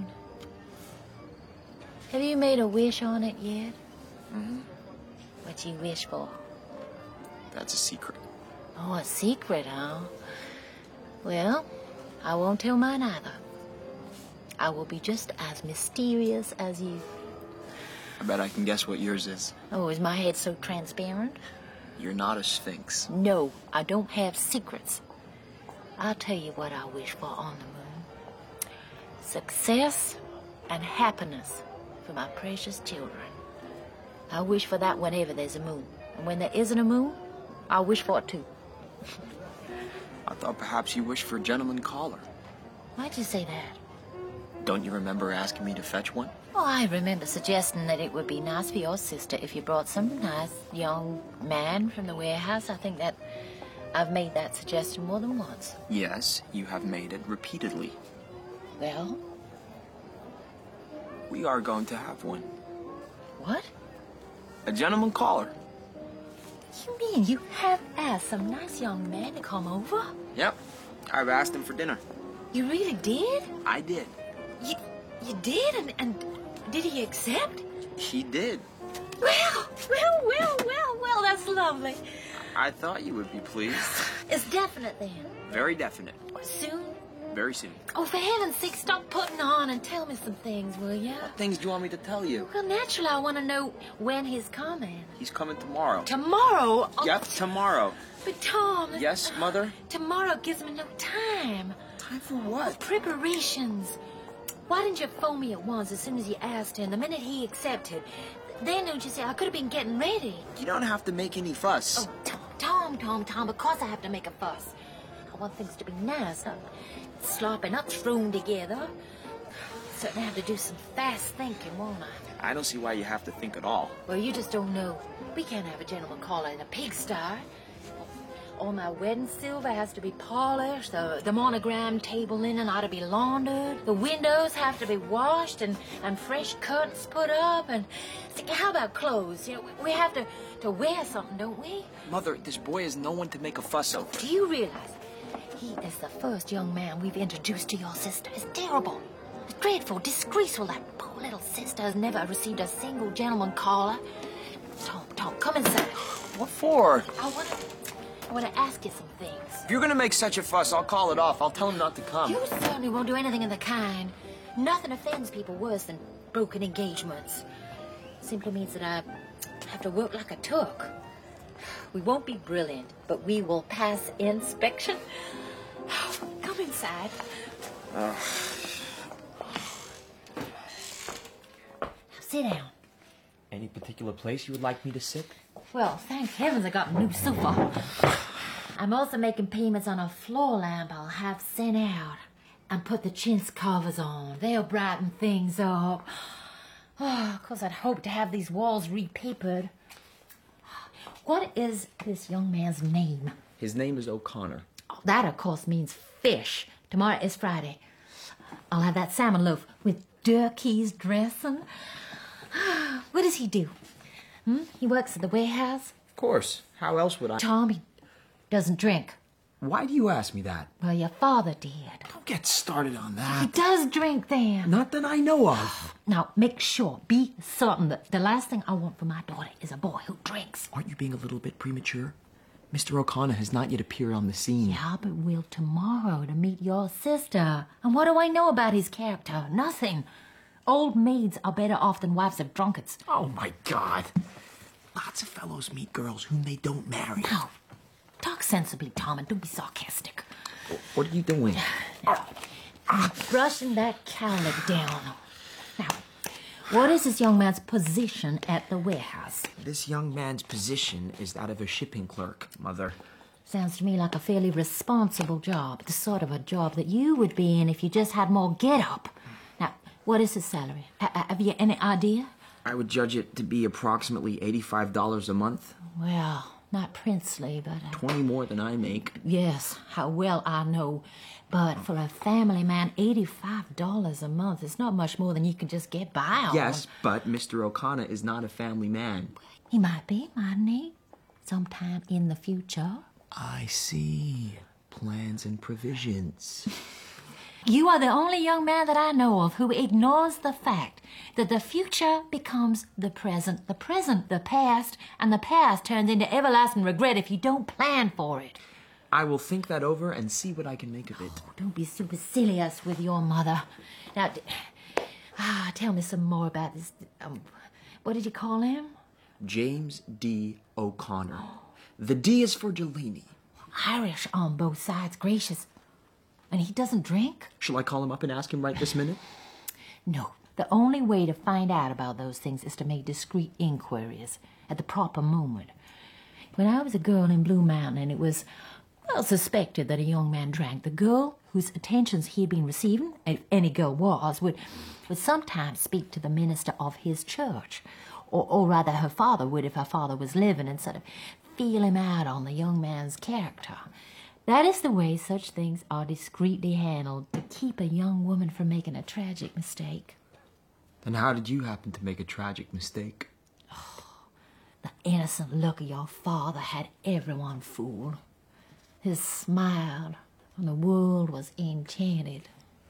Have you made a wish on it yet? Mm-hmm. What you wish for? That's a secret. Oh, a secret, huh? Well, I won't tell mine either. I will be just as mysterious as you. I bet I can guess what yours is. Oh, is my head so transparent? You're not a sphinx. No, I don't have secrets. I'll tell you what I wish for on the moon. Success and happiness for my precious children. I wish for that whenever there's a moon. And when there isn't a moon, I wish for it too. I thought perhaps you wished for a gentleman caller. Why'd you say that? Don't you remember asking me to fetch one? Oh, I remember suggesting that it would be nice for your sister if you brought some nice young man from the warehouse. I think that I've made that suggestion more than once. Yes, you have made it repeatedly. Well? We are going to have one. What? A gentleman caller. You mean you have asked some nice young man to come over? Yep. I've asked him for dinner. You really did? I did. You, you did? And, and did he accept? He did. Well, well, well, well, well, that's lovely. I thought you would be pleased. It's definite then. Very definite. Soon? Very soon. Oh, for heaven's sake, stop putting on and tell me some things, will ya? What things do you want me to tell you? Well, naturally, I want to know when he's coming. He's coming tomorrow. Tomorrow? Oh, Yep, tomorrow. But, Tom... Yes, Mother? Tomorrow gives me no time. Time for what? Preparations. Why didn't you phone me at once as soon as you asked him, the minute he accepted? Then, don't you see, I could have been getting ready. You don't have to make any fuss. Oh, Tom, Tom, Tom, Tom, of course I have to make a fuss. I want things to be nice, not sloppy, not thrown together. Certainly have to do some fast thinking, won't I? I don't see why you have to think at all. Well, you just don't know. We can't have a gentleman caller in a pigsty. All my wedding silver has to be polished. The, the monogram table linen ought to be laundered. The windows have to be washed and, and fresh curtains put up. And see, how about clothes? You know, we, we have to, to wear something, don't we? Mother, this boy is no one to make a fuss over. Do you realize he is the first young man we've introduced to your sister? It's terrible. It's dreadful, disgraceful. That poor little sister has never received a single gentleman caller. Tom, Tom, come inside. What for? I want to... I want to ask you some things. If you're going to make such a fuss, I'll call it off. I'll tell him not to come. You certainly won't do anything of the kind. Nothing offends people worse than broken engagements. Simply means that I have to work like a Turk. We won't be brilliant, but we will pass inspection. Come inside. Uh. Now, sit down. Any particular place you would like me to sit? Well, thank heavens I got a new sofa. I'm also making payments on a floor lamp I'll have sent out. And put the chintz covers on. They'll brighten things up. Oh, of course, I'd hoped to have these walls repapered. What is this young man's name? His name is O'Connor. Oh, that, of course, means fish. Tomorrow is Friday. I'll have that salmon loaf with turkey's dressing. What does he do? Hmm? He works at the warehouse? Of course. How else would I... Tom, he doesn't drink. Why do you ask me that? Well, your father did. Don't get started on He that. does drink, then. Not that I know of. Now, make sure, be certain that the last thing I want for my daughter is a boy who drinks. Aren't you being a little bit premature? Mister O'Connor has not yet appeared on the scene. Yeah, but we'll tomorrow to meet your sister. And what do I know about his character? Nothing. Old maids are better off than wives of drunkards. Oh, my God. Lots of fellows meet girls whom they don't marry. Now, talk sensibly, Tom, and don't be sarcastic. What are you doing? Now, I'm brushing that cowlick down. Now, what is this young man's position at the warehouse? This young man's position is that of a shipping clerk, Mother. Sounds to me like a fairly responsible job. The sort of a job that you would be in if you just had more get-up. Now, what is his salary? H- have you any idea? I would judge it to be approximately eighty-five dollars a month. Well, not princely, but... Uh, Twenty more than I make. yes, how well I know. But for a family man, eighty-five dollars a month is not much more than you can just get by on. Yes, but Mister O'Connor is not a family man. He might be, mightn't he? Sometime in the future. I see. Plans and provisions. You are the only young man that I know of who ignores the fact that the future becomes the present, the present the past, and the past turns into everlasting regret if you don't plan for it. I will think that over and see what I can make of it. Oh, don't be supercilious with your mother. Now, d- ah, tell me some more about this. Um, what did you call him? James D. O'Connor. The D is for Delaney. Irish on both sides, gracious. And he doesn't drink? Shall I call him up and ask him right this minute? No. The only way to find out about those things is to make discreet inquiries at the proper moment. When I was a girl in Blue Mountain and it was, well, suspected that a young man drank, the girl whose attentions he had been receiving, if any girl was, would, would sometimes speak to the minister of his church. Or, or rather, her father would if her father was living and sort of feel him out on the young man's character. That is the way such things are discreetly handled to keep a young woman from making a tragic mistake. Then how did you happen to make a tragic mistake? Oh, the innocent look of your father had everyone fooled. His smile, and the world was enchanted.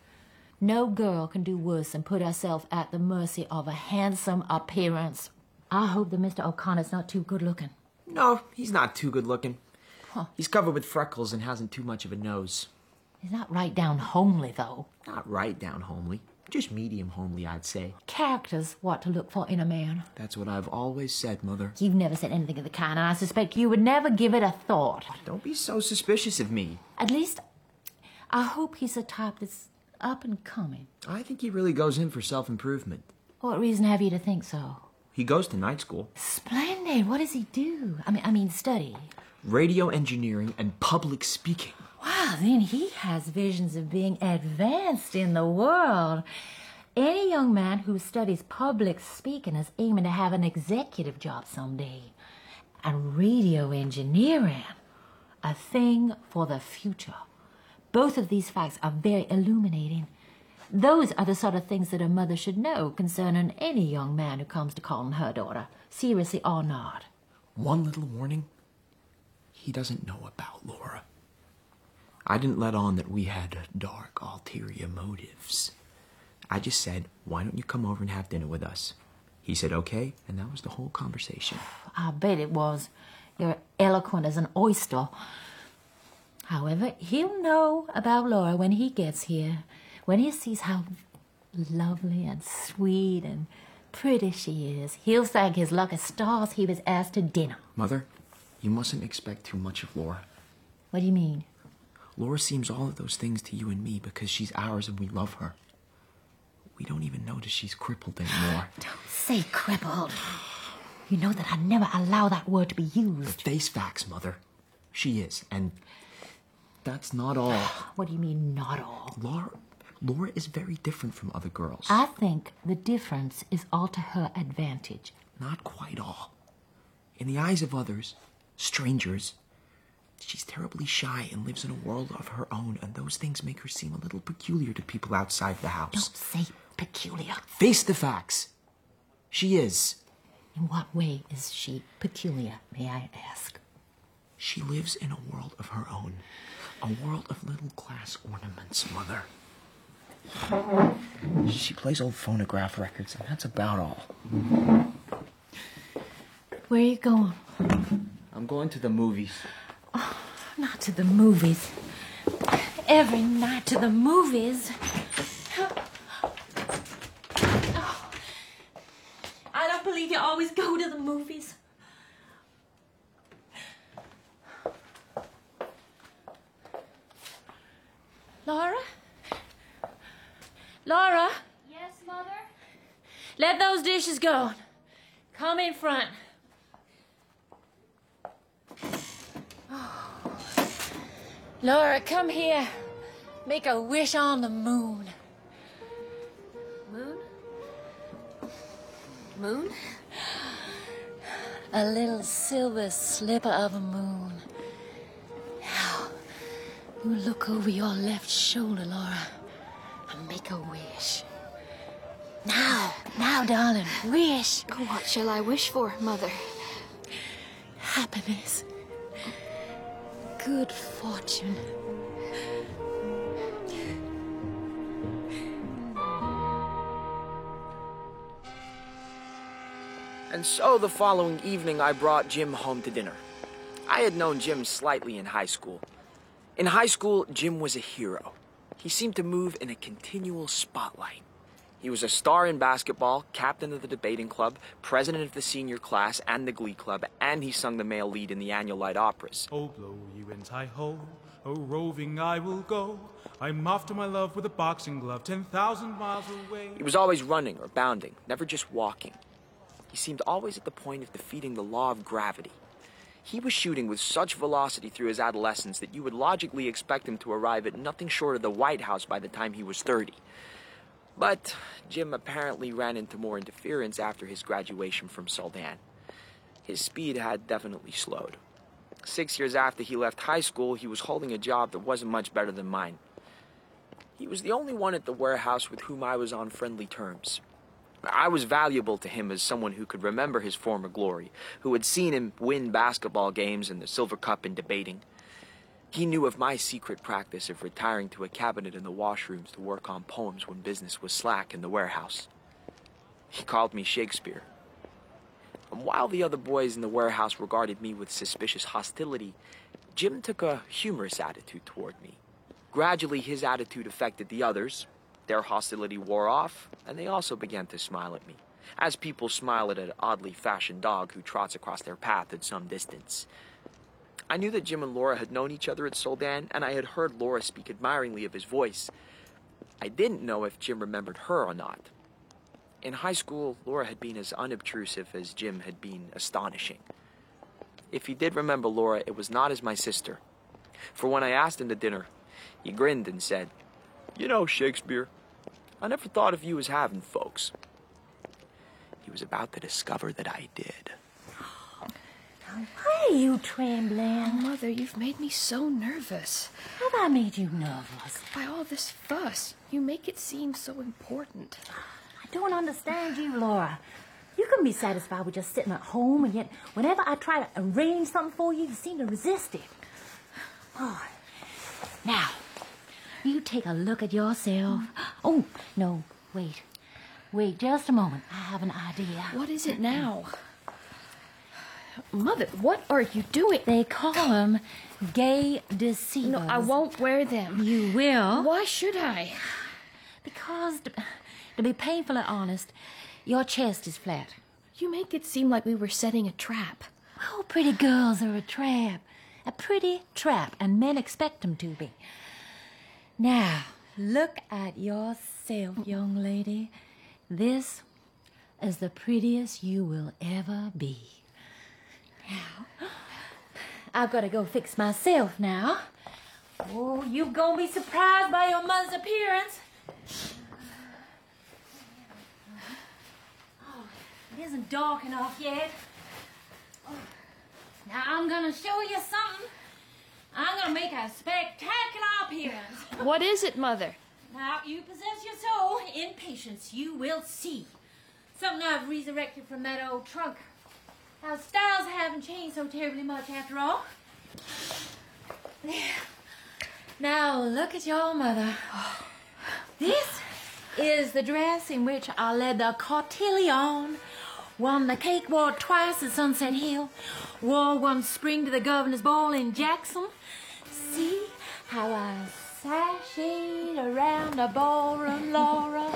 No girl can do worse than put herself at the mercy of a handsome appearance. I hope that Mister O'Connor's not too good-looking. No, he's not too good-looking. Huh. He's covered with freckles and hasn't too much of a nose. He's not right down homely, though. Not right down homely. Just medium homely, I'd say. Character's what to look for in a man. That's what I've always said, Mother. You've never said anything of the kind, and I suspect you would never give it a thought. Don't be so suspicious of me. At least, I hope he's a type that's up and coming. I think he really goes in for self-improvement. What reason have you to think so? He goes to night school. Splendid. What does he do? I mean, I mean, study. Radio engineering and public speaking. Wow, then he has visions of being advanced in the world. Any young man who studies public speaking is aiming to have an executive job someday. And radio engineering, a thing for the future. Both of these facts are very illuminating. Those are the sort of things that a mother should know concerning any young man who comes to calling her daughter, seriously or not. One little warning. He doesn't know about Laura. I didn't let on that we had dark, ulterior motives. I just said, why don't you come over and have dinner with us? He said, okay, and that was the whole conversation. I bet it was. You're eloquent as an oyster. However, he'll know about Laura when he gets here, when he sees how lovely and sweet and pretty she is. He'll thank his lucky stars he was asked to dinner. Mother, you mustn't expect too much of Laura. What do you mean? Laura seems all of those things to you and me because she's ours and we love her. We don't even notice she's crippled anymore. Don't say crippled. You know that I never allow that word to be used. Face facts, Mother. She is, and that's not all. What do you mean, not all? Laura, Laura is very different from other girls. I think the difference is all to her advantage. Not quite all. In the eyes of others, strangers, she's terribly shy and lives in a world of her own, and those things make her seem a little peculiar to people outside the house. Don't say peculiar. Face the facts. She is. In what way is she peculiar, may I ask? She lives in a world of her own. A world of little glass ornaments, Mother. She plays old phonograph records, and that's about all. Where are you going? I'm going to the movies. Oh, not to the movies. Every night to the movies. Oh, I don't believe you always go to the movies. Laura? Laura? Yes, Mother? Let those dishes go. Come in front. Oh. Laura, come here. Make a wish on the moon. Moon? Moon? A little silver slipper of a moon. Now, you look over your left shoulder, Laura, and make a wish. Now, now, darling, wish. What shall I wish for, Mother? Happiness. Good fortune. And so the following evening, I brought Jim home to dinner. I had known Jim slightly in high school. In high school, Jim was a hero. He seemed to move in a continual spotlight. He was a star in basketball, captain of the debating club, president of the senior class and the glee club, and he sung the male lead in the annual light operas. Oh, blow you and hi-ho, oh, roving I will go. I'm off to my love with a boxing glove, ten thousand miles away. He was always running or bounding, never just walking. He seemed always at the point of defeating the law of gravity. He was shooting with such velocity through his adolescence that you would logically expect him to arrive at nothing short of the White House by the time he was thirty. But Jim apparently ran into more interference after his graduation from Soldan. His speed had definitely slowed. Six years after he left high school, he was holding a job that wasn't much better than mine. He was the only one at the warehouse with whom I was on friendly terms. I was valuable to him as someone who could remember his former glory, who had seen him win basketball games and the Silver Cup in debating. He knew of my secret practice of retiring to a cabinet in the washrooms to work on poems when business was slack in the warehouse. He called me Shakespeare. And while the other boys in the warehouse regarded me with suspicious hostility, Jim took a humorous attitude toward me. Gradually, his attitude affected the others. Their hostility wore off, and they also began to smile at me, as people smile at an oddly fashioned dog who trots across their path at some distance. I knew that Jim and Laura had known each other at Soldan, and I had heard Laura speak admiringly of his voice. I didn't know if Jim remembered her or not. In high school, Laura had been as unobtrusive as Jim had been astonishing. If he did remember Laura, it was not as my sister. For when I asked him to dinner, he grinned and said, "You know, Shakespeare, I never thought of you as having folks." He was about to discover that I did. Why are you trembling? Mother, you've made me so nervous. Have I made you nervous? By all this fuss, you make it seem so important. I don't understand you, Laura. You can be satisfied with just sitting at home, and yet whenever I try to arrange something for you, you seem to resist it. Oh. Now, you take a look at yourself. Oh, no, wait. Wait just a moment. I have an idea. What is it now? Mother, what are you doing? They call them gay deceivers. No, I won't wear them. You will. Why should I? Because, to, to be painfully honest, your chest is flat. You make it seem like we were setting a trap. Oh, pretty girls are a trap. A pretty trap, and men expect them to be. Now, Look at yourself, young lady. This is the prettiest you will ever be. Now, I've got to go fix myself now. Oh, you gonna be surprised by your mother's appearance. Oh, it isn't dark enough yet. Oh, now I'm gonna show you something. I'm gonna make a spectacular appearance. What is it, Mother? Now, you possess your soul. In patience, you will see. Something I've resurrected from that old trunk. Now, styles haven't changed so terribly much after all. There. Now, look at your mother. This is the dress in which I led the cotillion, won the cakewalk twice at Sunset Hill, wore one spring to the governor's ball in Jackson. See how I sashayed around the ballroom, Laura.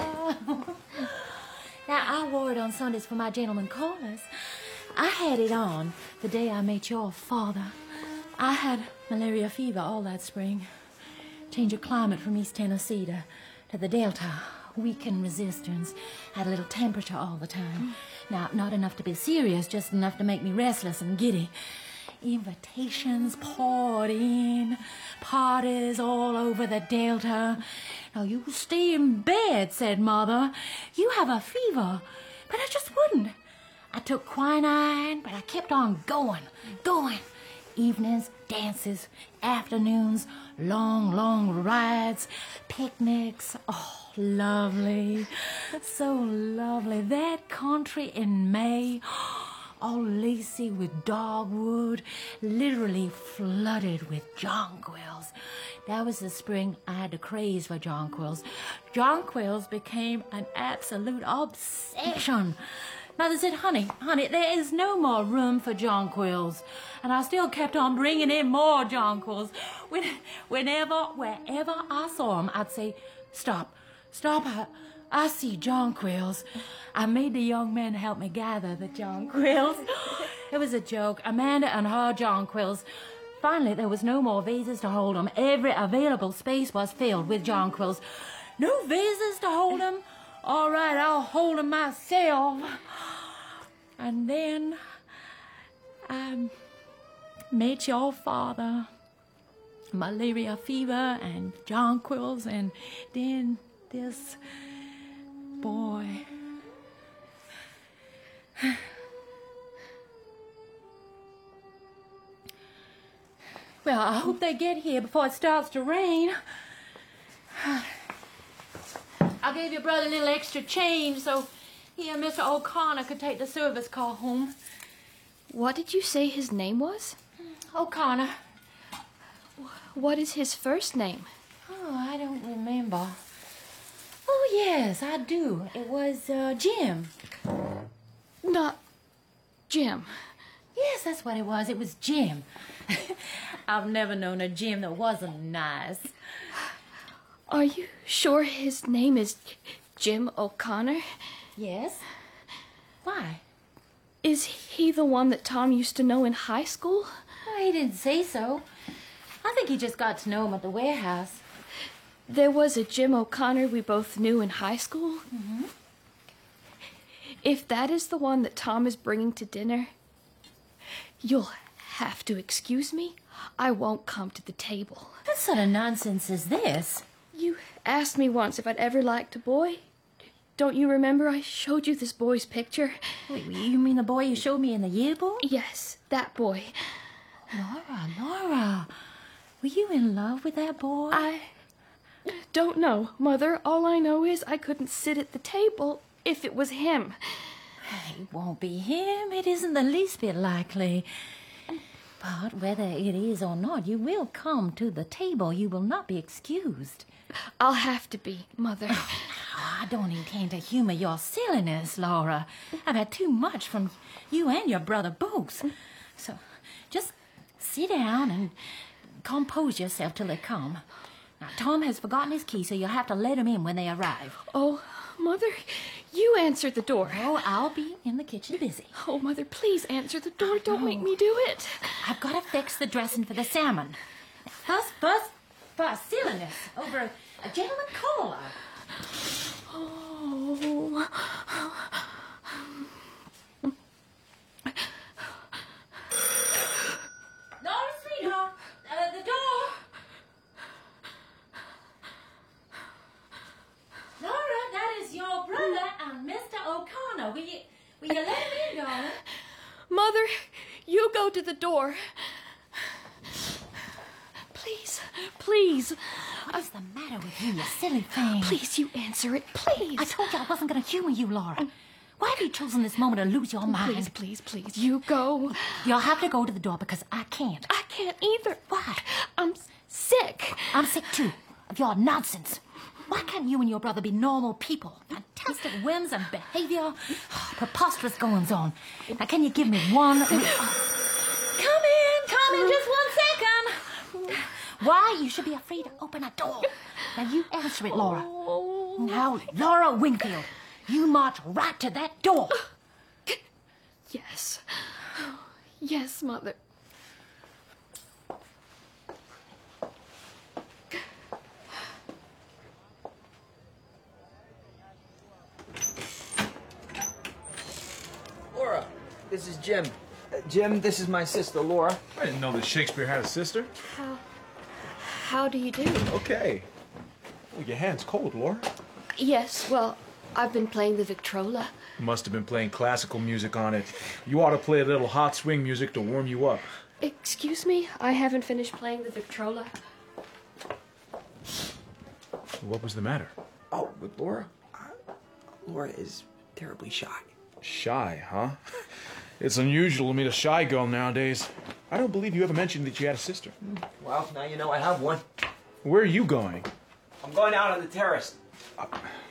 Now, I wore it on Sundays for my gentlemen callers. I had it on the day I met your father. I had malaria fever all that spring. Change of climate from East Tennessee to, to the Delta. Weakened resistance. Had a little temperature all the time. Now, not enough to be serious, just enough to make me restless and giddy. Invitations poured in. Parties all over the Delta. Now, you stay in bed, said Mother. You have a fever. But I just wouldn't. I took quinine, but I kept on going, going. Evenings, dances, afternoons, long, long rides, picnics. Oh, lovely. So lovely. That country in May, all lacy with dogwood, literally flooded with jonquils. That was the spring I had a craze for jonquils. Jonquils became an absolute obsession. Mother said, honey, honey, there is no more room for jonquils. And I still kept on bringing in more jonquils. When, whenever, wherever I saw them, I'd say, stop, stop, I, I see jonquils. I made the young men help me gather the jonquils. It was a joke. Amanda and her jonquils. Finally, there was no more vases to hold them. Every available space was filled with jonquils. No vases to hold them? All right, I'll hold them myself. And then I met your father. Malaria fever and jonquils, and then this boy. Well, I hope they get here before it starts to rain. I gave your brother a little extra change so he and Mister O'Connor could take the service car home. What did you say his name was? O'Connor. What is his first name? Oh, I don't remember. Oh, yes, I do. It was uh, Jim. Not Jim. Yes, that's what it was. It was Jim. I've never known a Jim that wasn't nice. Are you sure his name is Jim O'Connor? Yes. Why? Is he the one that Tom used to know in high school? Oh, he didn't say so. I think he just got to know him at the warehouse. There was a Jim O'Connor we both knew in high school? Mm-hmm. If that is the one that Tom is bringing to dinner, you'll have to excuse me. I won't come to the table. What sort of nonsense is this? You asked me once if I'd ever liked a boy. Don't you remember I showed you this boy's picture? Wait, you mean the boy you showed me in the yearbook? Yes, that boy. Laura, Laura, were you in love with that boy? I don't know, Mother. All I know is I couldn't sit at the table if it was him. It won't be him. It isn't the least bit likely. But whether it is or not, you will come to the table. You will not be excused. I'll have to be, Mother. I don't intend to humor your silliness, Laura. I've had too much from you and your brother both. So just sit down and compose yourself till they come. Now, Tom has forgotten his key, so you'll have to let him in when they arrive. Oh, Mother, you answer the door. Oh, I'll be in the kitchen busy. Oh, Mother, please answer the door. Don't make me do it. I've got to fix the dressing for the salmon. First, first, first, silliness over A gentleman caller. Oh. Laura, sweetheart, uh, the door. Laura, that is your brother and Mister O'Connor. Will you, will you let him in, darling? Mother, you go to the door. Please, please. What's the matter with you, you silly thing? Please, you answer it, please. I told you I wasn't going to humor you, Laura. Why have you chosen this moment to lose your mind? Please, please, please, you go. You'll have to go to the door because I can't. I can't either. Why? I'm sick. I'm sick, too, of your nonsense. Why can't you and your brother be normal people? Fantastic whims and behavior. Preposterous goings-on. Now, can you give me one... Come in, Come in just one second. Why you should be afraid to open a door. Now, you answer it, Laura. Oh. Now, Laura Wingfield, you march right to that door. Yes. Yes, Mother. Laura, this is Jim. Uh, Jim, this is my sister, Laura. I didn't know that Shakespeare had a sister. How... How do you do? Okay. Well, your hand's cold, Laura. Yes, well, I've been playing the Victrola. Must have been playing classical music on it. You ought to play a little hot swing music to warm you up. Excuse me, I haven't finished playing the Victrola. What was the matter? Oh, with Laura? Uh, Laura is terribly shy. Shy, huh? It's unusual to meet a shy girl nowadays. I don't believe you ever mentioned that you had a sister. Well, now you know I have one. Where are you going? I'm going out on the terrace. Uh,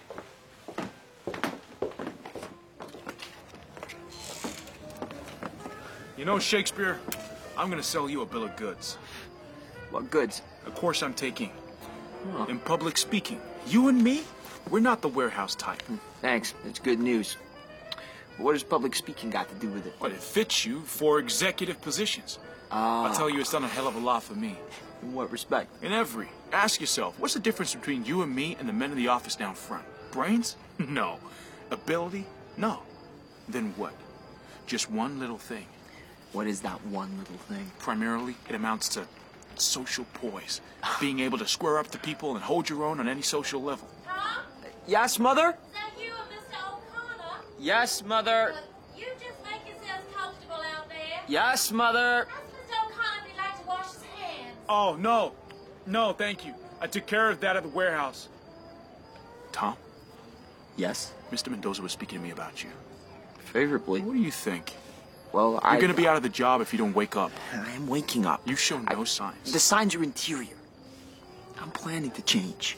You know, Shakespeare, I'm gonna sell you a bill of goods. What goods? A course I'm taking. Oh. In public speaking. You and me, we're not the warehouse type. Thanks, that's good news. But what does public speaking got to do with it? But it fits you for executive positions. Ah. I'll tell you, it's done a hell of a lot for me. In what respect? In every. Ask yourself, what's the difference between you and me and the men in the office down front? Brains? No. Ability? No. Then what? Just one little thing. What is that one little thing? Primarily, it amounts to social poise. Being able to square up to people and hold your own on any social level. Tom? Yes, Mother? Is that you and Mister O'Connor? Yes, Mother. Uh, you just make yourselves comfortable out there. Yes, Mother. Ask Mister O'Connor if he'd like to wash his hands. Oh, no. No, thank you. I took care of that at the warehouse. Tom, Yes? Mister Mendoza was speaking to me about you. Favorably. What do you think? Well, I... You're gonna be out of the job if you don't wake up. I am waking up. You show no I- signs. The signs are interior. I'm planning to change.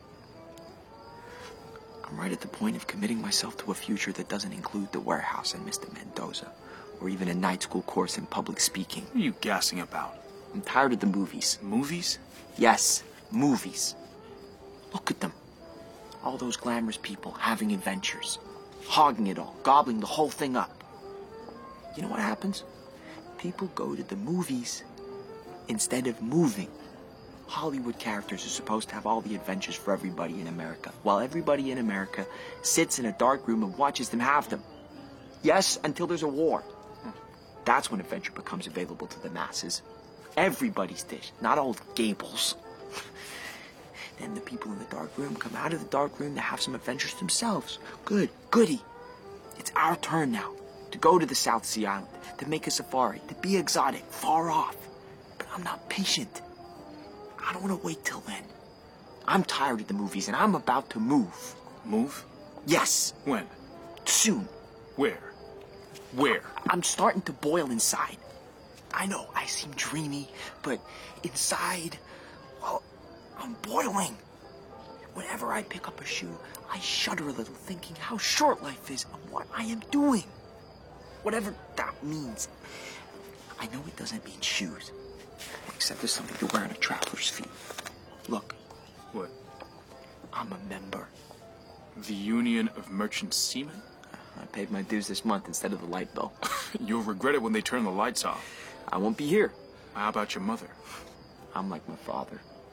I'm right at the point of committing myself to a future that doesn't include the warehouse and Mister Mendoza, or even a night school course in public speaking. What are you gassing about? I'm tired of the movies. Movies? Yes, movies. Look at them. All those glamorous people having adventures, hogging it all, gobbling the whole thing up. You know what happens? People go to the movies instead of moving. Hollywood characters are supposed to have all the adventures for everybody in America, while everybody in America sits in a dark room and watches them have them. Yes, until there's a war. That's when adventure becomes available to the masses. Everybody's dish, not old Gables. Then the people in the dark room come out of the dark room to have some adventures themselves. Good, goody. It's our turn now to go to the South Sea Island, to make a safari, to be exotic, far off. But I'm not patient. I don't want to wait till then. I'm tired of the movies, and I'm about to move. Move? Yes, When? soon. Where? Where? I'm starting to boil inside. I know I seem dreamy, but inside, well, I'm boiling. Whenever I pick up a shoe, I shudder a little, thinking how short life is and what I am doing. Whatever that means. I know it doesn't mean shoes, except there's something to wear on a traveler's feet. Look, What? I'm a member. The Union of Merchant Seamen? I paid my dues this month instead of the light bill. You'll regret it when they turn the lights off. I won't be here. How about your mother? I'm like my father.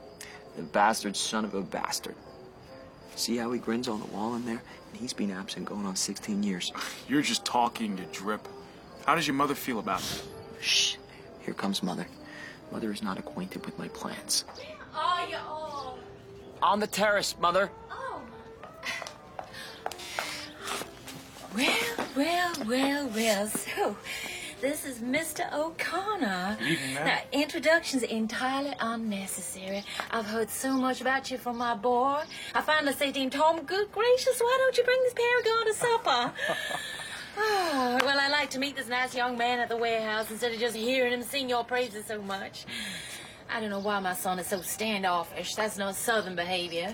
The bastard son of a bastard. See how he grins on the wall in there? And he's been absent going on sixteen years. You're just talking to drip. How does your mother feel about it? Shh. Here comes Mother. Mother is not acquainted with my plans. Where are you all? On the terrace, Mother. Oh. Well, well, well, well, so this is Mister O'Connor. Evening, ma'am. Now, introduction's entirely unnecessary. I've heard so much about you from my boy. I finally say to him, Tom, good gracious, why don't you bring this Paragon to supper? Oh, well, I like to meet this nice young man at the warehouse instead of just hearing him sing your praises so much. I don't know why my son is so standoffish. That's no southern behavior.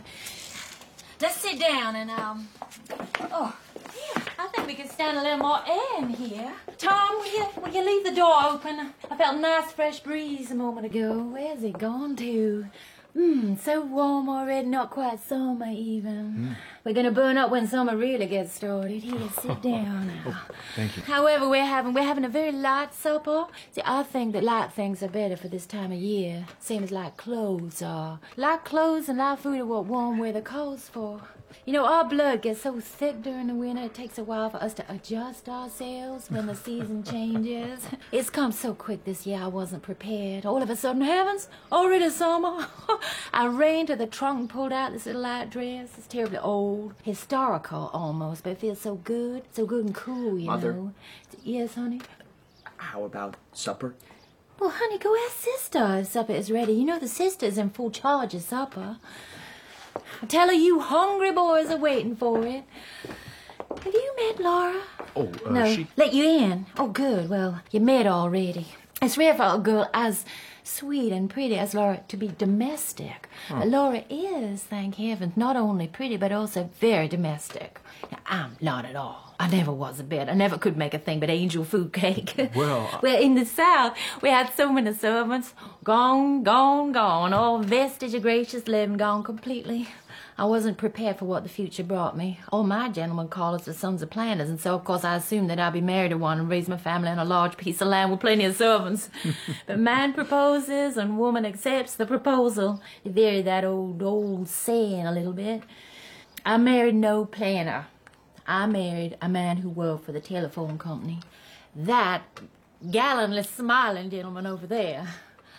Let's sit down and, um... Oh, yeah, I think we can stand a little more air in here. Tom, will you, will you leave the door open? I felt a nice fresh breeze a moment ago. Where's it gone to? Mmm, so warm already, not quite summer even. Mm. We're gonna burn up when summer really gets started. Here, sit down now. Oh, thank you. However, we're having we're having a very light supper. See, I think that light things are better for this time of year. Same as light clothes are. Light clothes and light food are what warm weather calls for. You know, our blood gets so thick during the winter, it takes a while for us to adjust ourselves when the season changes. It's come so quick this year, I wasn't prepared. All of a sudden, heavens, already summer. I ran to the trunk and pulled out this little light dress. It's terribly old, historical almost, but it feels so good, so good and cool, you Mother? know. Yes, honey? How about supper? Well, honey, go ask Sister if supper is ready. You know the sister's in full charge of supper. Tell her you hungry boys are waiting for it. Have you met Laura? Oh, uh, no, she... let you in. Oh, good. Well, you met already. It's rare for a girl as sweet and pretty as Laura to be domestic. Oh. But Laura is, thank heaven, not only pretty, but also very domestic. Now, I'm not at all. I never was a bit. I never could make a thing but angel food cake. Well, I... Well, in the South, we had so many servants. Gone, gone, gone. All vestige of gracious living gone completely. I wasn't prepared for what the future brought me. All my gentlemen callers were sons of planters, and so, of course, I assumed that I'd be married to one and raise my family on a large piece of land with plenty of servants. But man proposes and woman accepts the proposal. It varied that old, old saying a little bit. I married no planter. I married a man who worked for the telephone company. That gallantly smiling gentleman over there.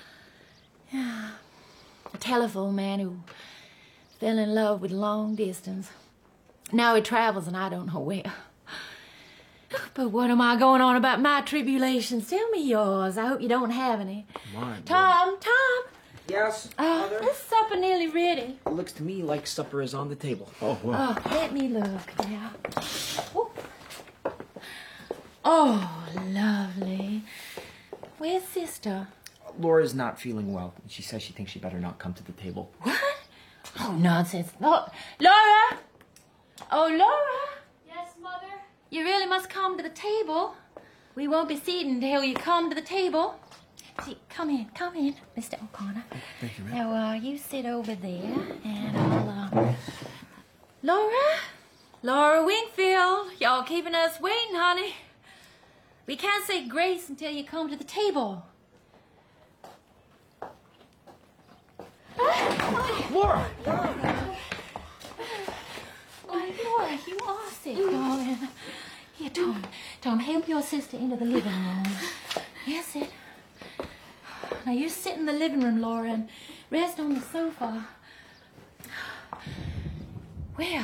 A telephone man who fell in love with long distance. Now he travels and I don't know where. But what am I going on about my tribulations? Tell me yours. I hope you don't have any. Mine. Tom, Tom! Yes, Uh, Mother? this supper nearly ready. It looks to me like supper is on the table. Oh, well. Oh, let me look now. Oh. Oh, lovely. Where's Sister? Laura's not feeling well. She says she thinks she better not come to the table. What? Oh, nonsense. Oh, Laura! Oh, Laura! Yes, Mother? You really must come to the table. We won't be seated until you come to the table. See, come in, come in, Mister O'Connor. Thank you, ma'am. Now, uh, you sit over there, and I'll, uh... Laura? Laura Wingfield, y'all keeping us waiting, honey. We can't say grace until you come to the table. Laura! Oh, Laura, you are sick, darling. Here, Tom. Tom, help your sister into the living room. Yes, it. Now, you sit in the living room, Laura, and rest on the sofa. Well,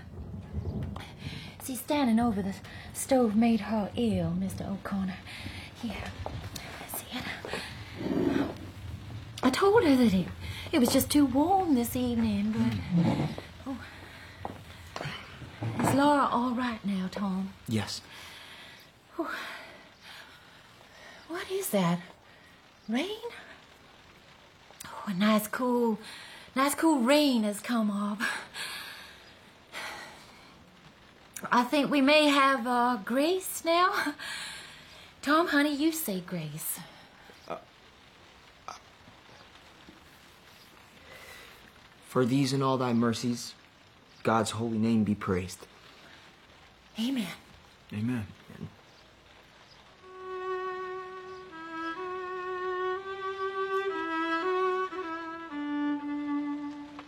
see, standing over the stove made her ill, Mister O'Connor. Here, see it? I told her that it, it was just too warm this evening, but... Oh. Is Laura all right now, Tom? Yes. Oh. What is that? Rain? Oh, a nice cool, nice cool rain has come up. I think we may have uh, grace now. Tom, honey, you say grace. Uh, uh, For these and all thy mercies, God's holy name be praised. Amen. Amen.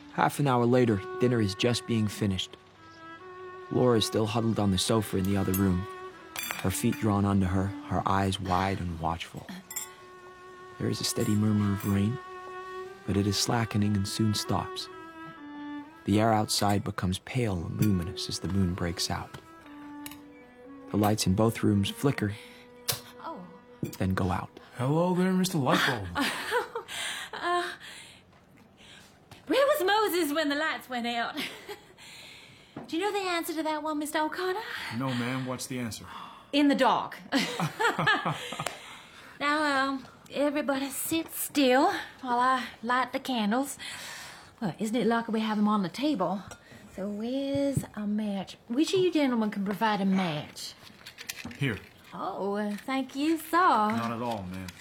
Half an hour later, dinner is just being finished. Laura is still huddled on the sofa in the other room, her feet drawn under her, her eyes wide and watchful. There is a steady murmur of rain, but it is slackening and soon stops. The air outside becomes pale and luminous as the moon breaks out. The lights in both rooms flicker, Oh. then go out. Hello there, Mister Lightbulb. uh, where was Moses when the lights went out? Do you know the answer to that one, Mister O'Connor? No, ma'am. What's the answer? In the dark. Now, um, everybody sit still while I light the candles. Well, isn't it lucky we have them on the table? So where's a match? Which of you gentlemen can provide a match? Here. Oh, uh, thank you, sir. Not at all, ma'am.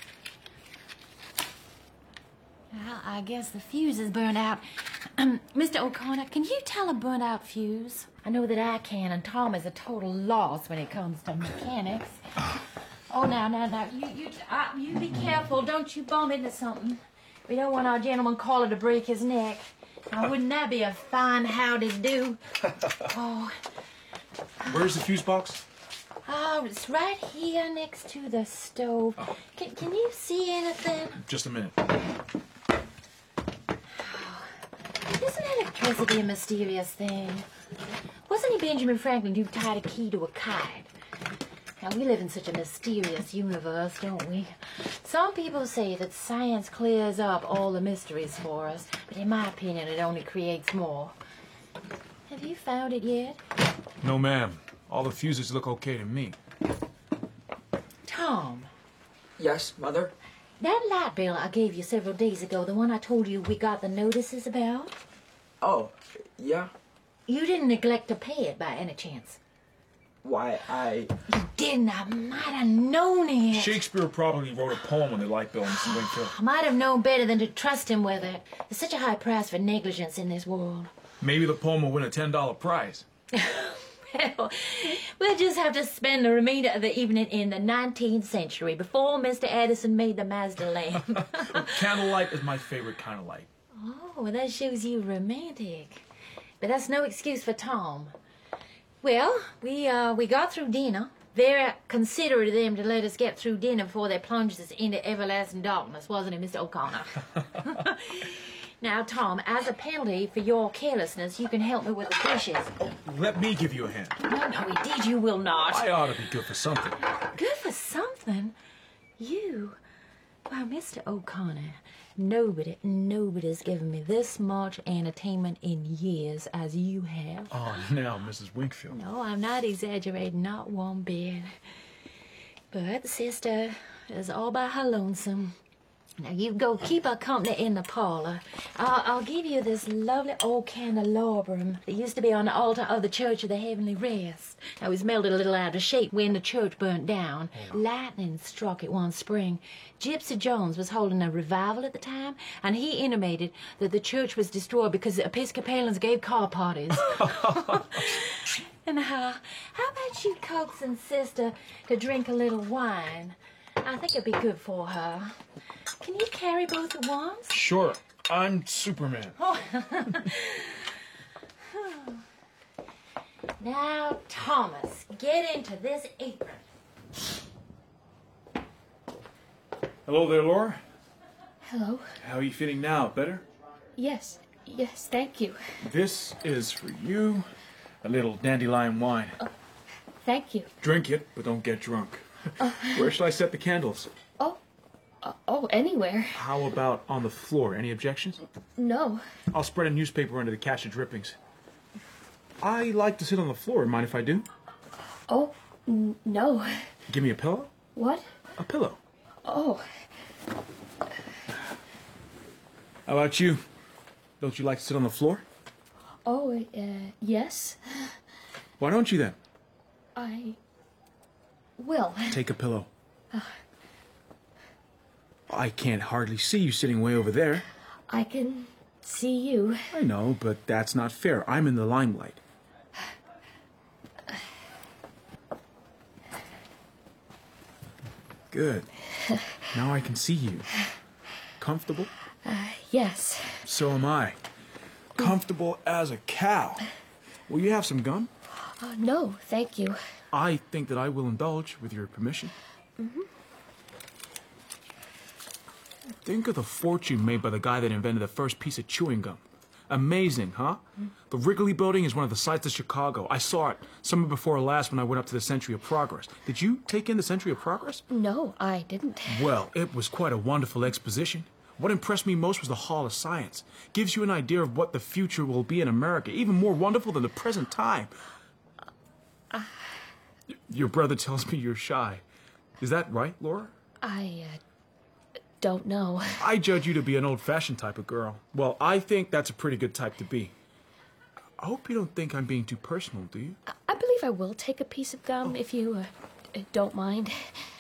Well, I guess the fuse is burned out. Um, Mister O'Connor, can you tell a burnt out fuse? I know that I can, and Tom is a total loss when it comes to mechanics. Oh, now, now, now, you, you, uh, you be careful. Don't you bump into something. We don't want our gentleman caller to break his neck. Now, wouldn't that be a fine howdy-do? Oh. Where's the fuse box? Oh, it's right here next to the stove. Oh. Can, can you see anything? Just a minute. Isn't electricity a mysterious thing? Wasn't he Benjamin Franklin who tied a key to a kite? Now, we live in such a mysterious universe, don't we? Some people say that science clears up all the mysteries for us, but in my opinion, it only creates more. Have you found it yet? No, ma'am. All the fuses look okay to me. Tom. Yes, Mother? That light bill I gave you several days ago, the one I told you we got the notices about? Oh, yeah? You didn't neglect to pay it by any chance. Why, I... You didn't. I might have known it. Shakespeare probably wrote a poem on the light bill, Missus Wingfield. I might have known better than to trust him with it. There's such a high price for negligence in this world. Maybe the poem will win a ten dollar prize. Well, we'll just have to spend the remainder of the evening in the nineteenth century, before Mister Edison made the Mazda lamp. Candlelight is my favorite kind of light. Oh, well, that shows you romantic. But that's no excuse for Tom. Well, we uh, we got through dinner. Very considerate of them to let us get through dinner before they plunged us into everlasting darkness, wasn't it, Mister O'Connor? Now, Tom, as a penalty for your carelessness, you can help me with the dishes. Let me give you a hand. No, no, indeed you will not. I ought to be good for something. Good for something? You? Well, Mister O'Connor, nobody, nobody's given me this much entertainment in years as you have. Oh, now, Missus Wingfield. No, I'm not exaggerating, not one bit. But sister is all by her lonesome. Now, you go keep her company in the parlor. I'll, I'll give you this lovely old candelabrum that used to be on the altar of the Church of the Heavenly Rest. Now, it was melted a little out of shape when the church burnt down. Oh. Lightning struck it one spring. Gypsy Jones was holding a revival at the time, and he intimated that the church was destroyed because the Episcopalians gave car parties. And uh, how about you coaxing sister to drink a little wine? I think it'd be good for her. Can you carry both at once? Sure. I'm Superman. Oh. Now, Thomas, get into this apron. Hello there, Laura. Hello. How are you feeling now? Better? Yes. Yes, thank you. This is for you. A little dandelion wine. Uh, thank you. Drink it, but don't get drunk. Uh, Where should I set the candles? Oh. Uh, oh, anywhere. How about on the floor? Any objections? No. I'll spread a newspaper under the catch of drippings. I like to sit on the floor. Mind if I do? Oh, n no. Give me a pillow? What? A pillow. Oh. How about you? Don't you like to sit on the floor? Oh, uh, yes. Why don't you then? I will. Take a pillow. Uh. I can't hardly see you sitting way over there. I can see you. I know, but that's not fair. I'm in the limelight. Good. Now I can see you. Comfortable? Uh, yes. So am I. Comfortable as a cow. Will you have some gum? Uh, no, thank you. I think that I will indulge, with your permission. Mm-hmm. Think of the fortune made by the guy that invented the first piece of chewing gum. Amazing, huh? Mm. The Wrigley Building is one of the sights of Chicago. I saw it summer before last when I went up to the Century of Progress. Did you take in the Century of Progress? No, I didn't. Well, it was quite a wonderful exposition. What impressed me most was the Hall of Science. Gives you an idea of what the future will be in America, even more wonderful than the present time. Uh, Your brother tells me you're shy. Is that right, Laura? I, uh, don't know. I judge you to be an old-fashioned type of girl. Well, I think that's a pretty good type to be. I hope you don't think I'm being too personal, do you? I, I believe I will take a piece of gum, oh. if you uh, don't mind.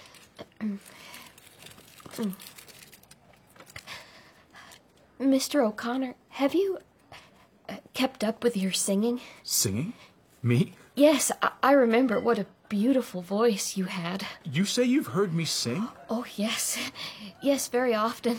Mister O'Connor, have you uh, kept up with your singing? Singing? Me? Yes, I, I remember. What a beautiful voice you had. You say you've heard me sing? Oh, yes. Yes, very often.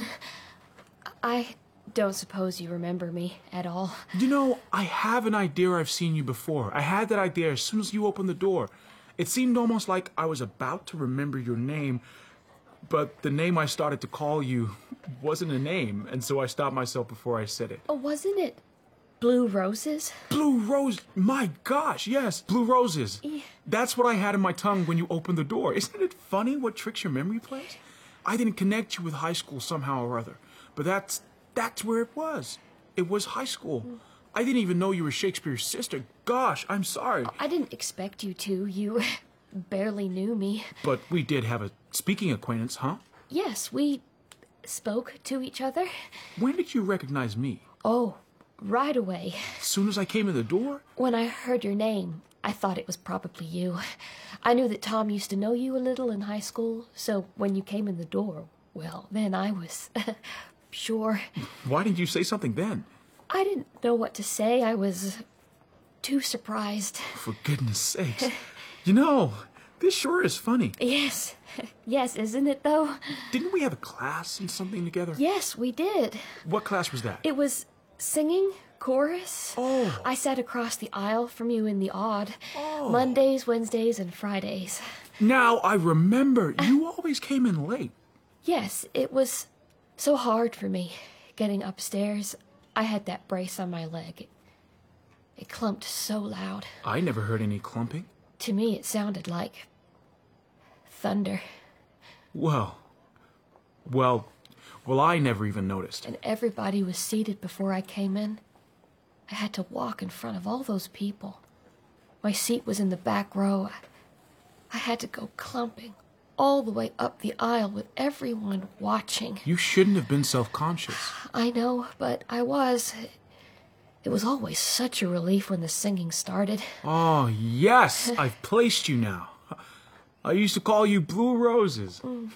I don't suppose you remember me at all. You know, I have an idea I've seen you before. I had that idea as soon as you opened the door. It seemed almost like I was about to remember your name, but the name I started to call you wasn't a name, and so I stopped myself before I said it. Oh, wasn't it Blue Roses? Blue Rose, my gosh, yes, Blue Roses. Yeah. That's what I had in my tongue when you opened the door. Isn't it funny what tricks your memory plays? I didn't connect you with high school somehow or other, but that's that's where it was. It was high school. Mm. I didn't even know you were Shakespeare's sister. Gosh, I'm sorry. I didn't expect you to. You barely knew me. But we did have a speaking acquaintance, huh? Yes, we spoke to each other. When did you recognize me? Oh, right away. As soon as I came in the door? When I heard your name, I thought it was probably you. I knew that Tom used to know you a little in high school, so when you came in the door, well, then I was sure. Why didn't you say something then? I didn't know what to say. I was too surprised. For goodness sakes. You know, this sure is funny. Yes. Yes, isn't it, though? Didn't we have a class and something together? Yes, we did. What class was that? It was singing, chorus. Oh. I sat across the aisle from you in the odd. Oh. Mondays, Wednesdays, and Fridays. Now I remember. You always came in late. Yes, it was so hard for me getting upstairs. I had that brace on my leg. It, it clumped so loud. I never heard any clumping. To me, it sounded like thunder. Well, well, well, I never even noticed. And everybody was seated before I came in. I had to walk in front of all those people. My seat was in the back row. I had to go clumping all the way up the aisle with everyone watching. You shouldn't have been self-conscious. I know, but I was. It was always such a relief when the singing started. Oh, yes, I've placed you now. I used to call you Blue Roses. Mm.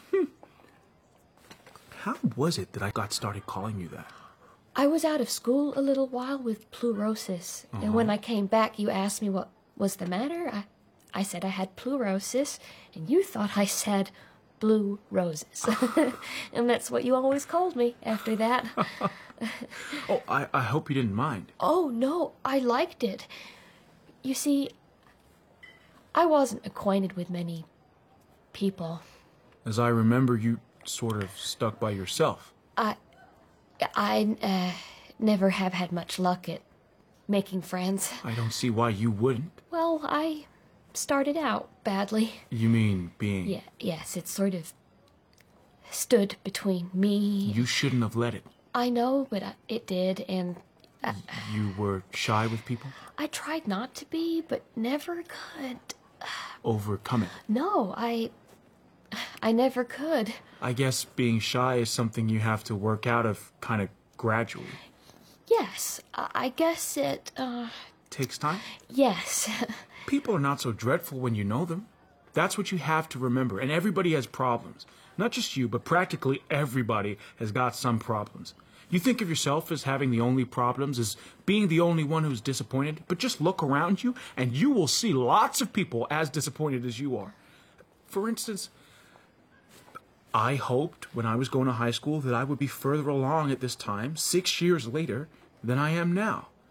How was it that I got started calling you that? I was out of school a little while with pleurosis, uh-huh. and when I came back, you asked me what was the matter. I, I said I had pleurosis, and you thought I said Blue Roses. And that's what you always called me after that. Oh, I, I hope you didn't mind. Oh, no, I liked it. You see, I wasn't acquainted with many people. As I remember, you sort of stuck by yourself. I, I uh, never have had much luck at making friends. I don't see why you wouldn't. Well, I started out badly. You mean being... Yeah, yes, it sort of stood between me... You shouldn't have let it. I know, but I, it did, and... Uh, you were shy with people? I tried not to be, but never could. Overcome it? No, I... I never could. I guess being shy is something you have to work out of kind of gradually. Yes, I guess it, uh... takes time? Yes. People are not so dreadful when you know them. That's what you have to remember. And everybody has problems. Not just you, but practically everybody has got some problems. You think of yourself as having the only problems, as being the only one who's disappointed, but just look around you and you will see lots of people as disappointed as you are. For instance, I hoped when I was going to high school that I would be further along at this time, six years later, than I am now.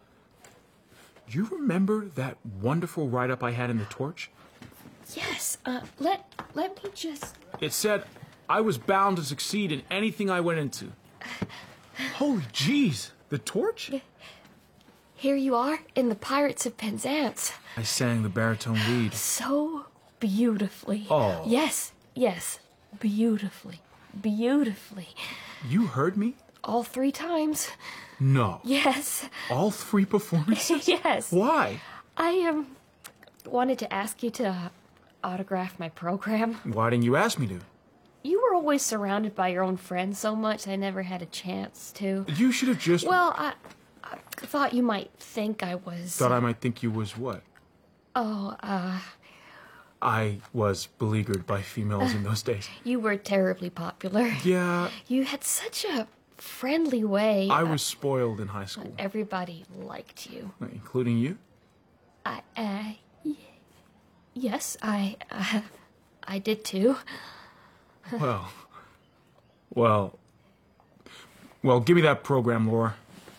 You remember that wonderful write-up I had in the Torch? Yes, uh, let, let me just... It said I was bound to succeed in anything I went into. Holy jeez, the Torch? Here you are in the Pirates of Penzance. I sang the baritone lead. So beautifully. Oh. Yes, yes, beautifully, beautifully. You heard me? All three times. No. Yes. All three performances? Yes. Why? I, um, wanted to ask you to autograph my program. Why didn't you ask me to? You were always surrounded by your own friends so much I never had a chance to. You should have just... Well, I, I thought you might think I was... Thought I might think you was what? Oh, uh... I was beleaguered by females in those days. You were terribly popular. Yeah. You had such a friendly way. I was spoiled in high school. Everybody liked you. Including you? I, uh... Y- yes, I, uh... I did too. Well... Well... Well, give me that program, Laura.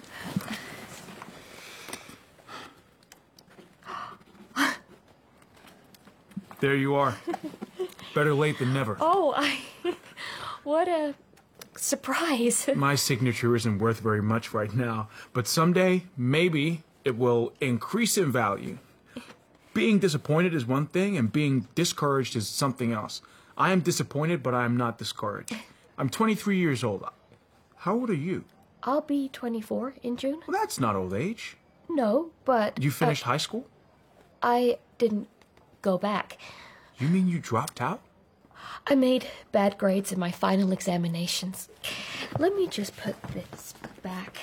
There you are. Better late than never. Oh, I... What a surprise. My signature isn't worth very much right now, but someday, maybe, it will increase in value. Being disappointed is one thing, and being discouraged is something else. I am disappointed, but I am not discouraged. I'm twenty-three years old. How old are you? I'll be twenty-four in June. Well, that's not old age. No, but... You finished uh, high school? I didn't go back. You mean you dropped out? I made bad grades in my final examinations. Let me just put this back.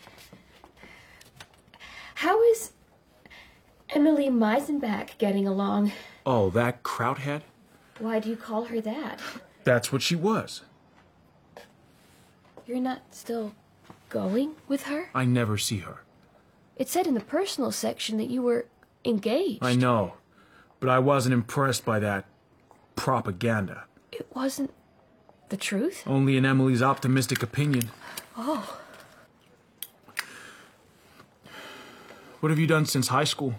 How is Emily Meisenbach getting along? Oh, that krauthead? Why do you call her that? That's what she was. You're not still going with her? I never see her. It said in the personal section that you were engaged. I know, but I wasn't impressed by that propaganda. It wasn't the truth? Only in Emily's optimistic opinion. Oh. What have you done since high school?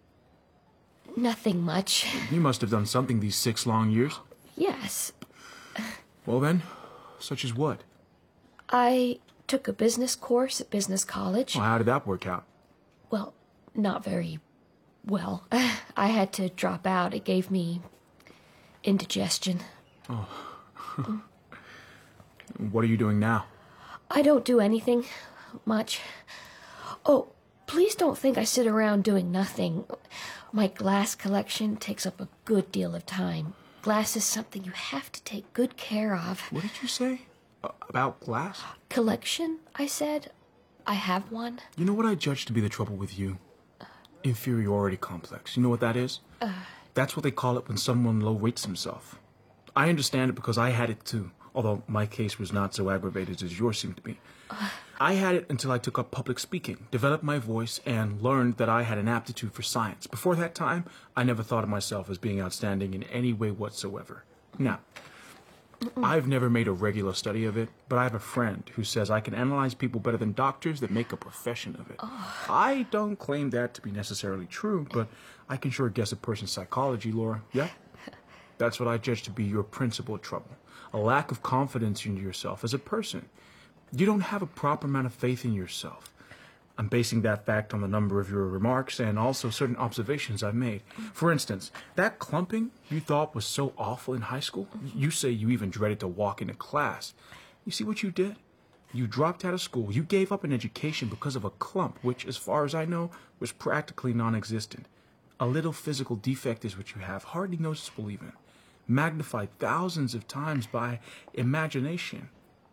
Nothing much. You must have done something these six long years. Yes. Well then, such as what? I took a business course at business college. Well, how did that work out? Well, not very well. I had to drop out. It gave me indigestion. Oh. What are you doing now? I don't do anything much. Oh, please don't think I sit around doing nothing. My glass collection takes up a good deal of time. Glass is something you have to take good care of. What did you say? Uh, about glass? Collection, I said. I have one. You know what I judge to be the trouble with you? Inferiority complex. You know what that is? Uh, That's what they call it when someone low rates himself. I understand it because I had it too, although my case was not so aggravated as yours seemed to be. uh, I had it until I took up public speaking, developed my voice, and learned that I had an aptitude for science. Before that time, I never thought of myself as being outstanding in any way whatsoever. Now, I've never made a regular study of it, but I have a friend who says I can analyze people better than doctors that make a profession of it. Oh. I don't claim that to be necessarily true, but I can sure guess a person's psychology, Laura. Yeah? That's what I judge to be your principal trouble. A lack of confidence in yourself as a person. You don't have a proper amount of faith in yourself. I'm basing that fact on the number of your remarks and also certain observations I've made. For instance, that clumping you thought was so awful in high school, you say you even dreaded to walk into class. You see what you did? You dropped out of school. You gave up an education because of a clump, which, as far as I know, was practically non-existent. A little physical defect is what you have, hardly noticeable even. Magnified thousands of times by imagination.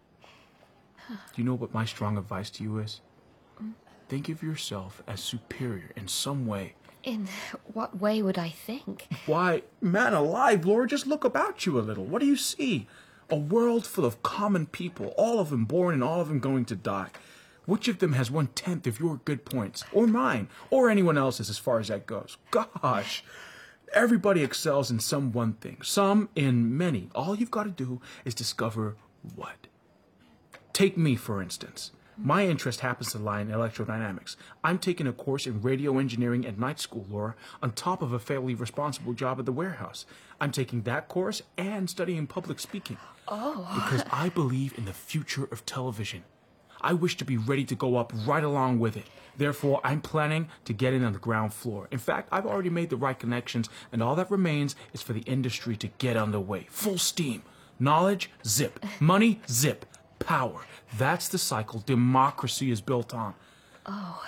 Do you know what my strong advice to you is? Think of yourself as superior in some way. in what way would I think? Why, man alive, Laura, just look about you a little. What do you see? A world full of common people, all of them born and all of them going to die. Which of them has one-tenth of your good points? Or mine? Or anyone else's as far as that goes? Gosh! Everybody excels in some one thing, some in many. All you've got to do is discover what. Take me, for instance. My interest happens to lie in electrodynamics. I'm taking a course in radio engineering at night school, Laura, on top of a fairly responsible job at the warehouse. I'm taking that course and studying public speaking. Oh. Because I believe in the future of television. I wish to be ready to go up right along with it. Therefore, I'm planning to get in on the ground floor. In fact, I've already made the right connections, and all that remains is for the industry to get underway. Full steam. Knowledge, zip. Money, zip. Power. That's the cycle democracy is built on. Oh.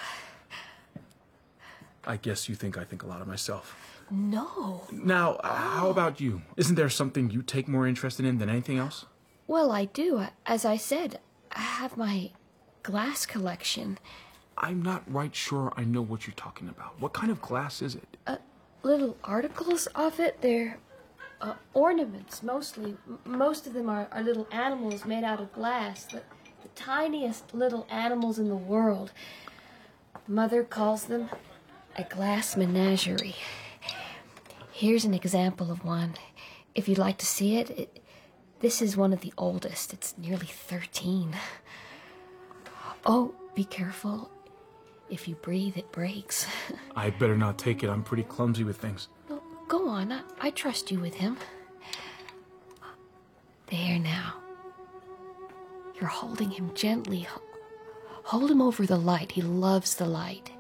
I guess you think I think a lot of myself. No. Now, uh, how about you? Isn't there something you take more interest in than anything else? Well, I do. As I said, I have my glass collection. I'm not right sure I know what you're talking about. What kind of glass is it? Uh, little articles of it. They're uh, ornaments, mostly. M- most of them are, are little animals made out of glass. The, the tiniest little animals in the world. Mother calls them a glass menagerie. Here's an example of one. If you'd like to see it, it this is one of the oldest. It's nearly thirteen. Oh, be careful. If you breathe, it breaks. I better not take it. I'm pretty clumsy with things. Well, go on. I, I trust you with him. There now. You're holding him gently. Hold him over the light. He loves the light.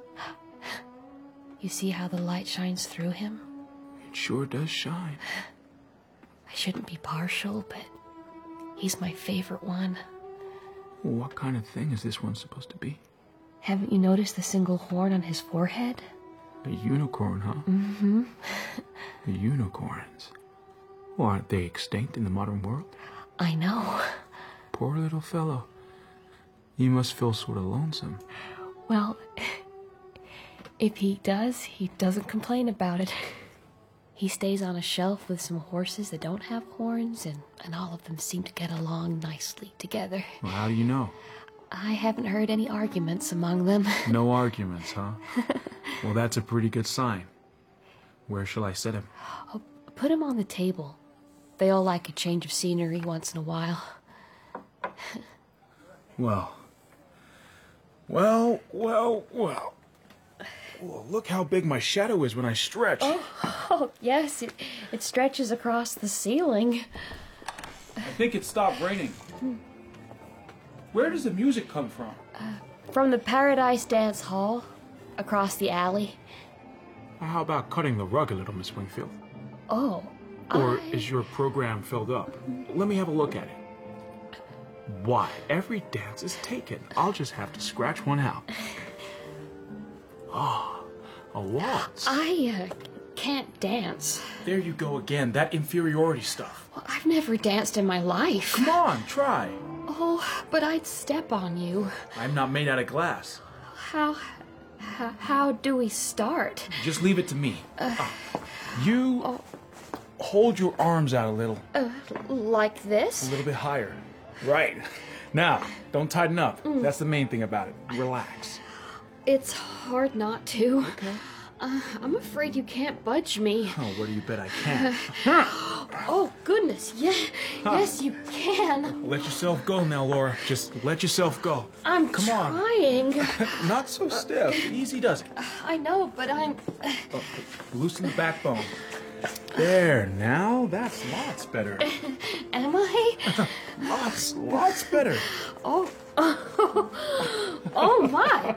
You see how the light shines through him? It sure does shine. I shouldn't be partial, but he's my favorite one. Well, what kind of thing is this one supposed to be? Haven't you noticed the single horn on his forehead? A unicorn, huh? Mm-hmm. The unicorns. Well, aren't they extinct in the modern world? I know. Poor little fellow. He must feel sort of lonesome. Well, if he does, he doesn't complain about it. He stays on a shelf with some horses that don't have horns, and, and all of them seem to get along nicely together. Well, how do you know? I haven't heard any arguments among them. No arguments, huh? Well, that's a pretty good sign. Where shall I set him? Oh, put him on the table. They all like a change of scenery once in a while. Well. Well, well, well. Well, look how big my shadow is when I stretch. Oh, oh yes, it, it stretches across the ceiling. I think it stopped raining. Where does the music come from? Uh, from the Paradise Dance Hall, across the alley. How about cutting the rug a little, Miss Wingfield? Oh, Or I... is your program filled up? Let me have a look at it. Why, every dance is taken. I'll just have to scratch one out. Ah, oh, a waltz. I uh, can't dance. There you go again, that inferiority stuff. Well, I've never danced in my life. Come on, try. Oh, but I'd step on you. I'm not made out of glass. How... How, how do we start? Just leave it to me. Uh, uh, you oh. hold your arms out a little. Uh, like this? A little bit higher. Right. Now, don't tighten up. Mm. That's the main thing about it. Relax. It's hard not to. Okay. Uh, I'm afraid you can't budge me. Oh, what do you bet I can? Oh, goodness. Yeah, huh. Yes, you can. Let yourself go now, Laura. Just let yourself go. I'm Come trying. on. Not so stiff. Easy does it. I know, but I'm... Oh, loosen the backbone. There, now that's lots better. Am I? lots, lots better. Oh, oh, oh my.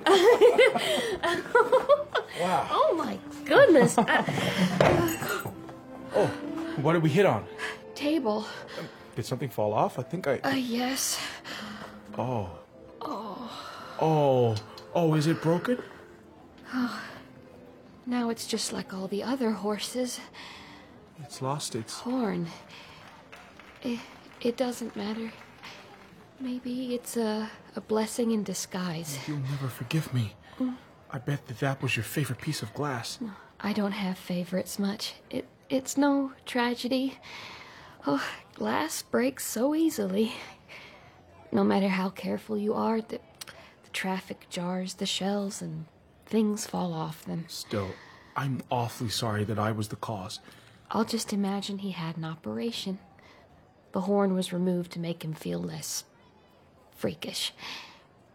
Wow. Oh my goodness. I... Oh, what did we hit on? Table. Um, did something fall off? I think I... Uh, yes. Oh. Oh. Oh. Oh, is it broken? Oh. Now it's just like all the other horses. It's lost its... horn. It, it doesn't matter. Maybe it's a, a blessing in disguise. You'll never forgive me. Mm. I bet that that was your favorite piece of glass. I don't have favorites much. It It's no tragedy. Oh, glass breaks so easily. No matter how careful you are, the, the traffic jars the shells and things fall off them. Still, I'm awfully sorry that I was the cause. I'll just imagine he had an operation. The horn was removed to make him feel less freakish.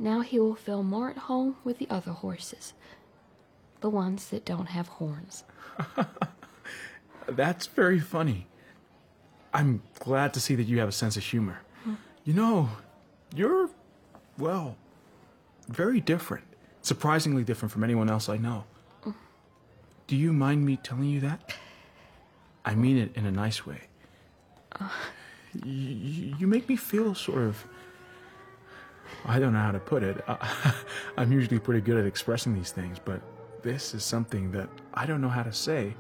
Now he will feel more at home with the other horses, the ones that don't have horns. That's very funny. I'm glad to see that you have a sense of humor. Hmm. You know, you're, well, very different. Surprisingly different from anyone else I know. Mm. Do you mind me telling you that? I mean it in a nice way. Uh. You, you make me feel sort of... I don't know how to put it. I, I'm usually pretty good at expressing these things, but this is something that I don't know how to say.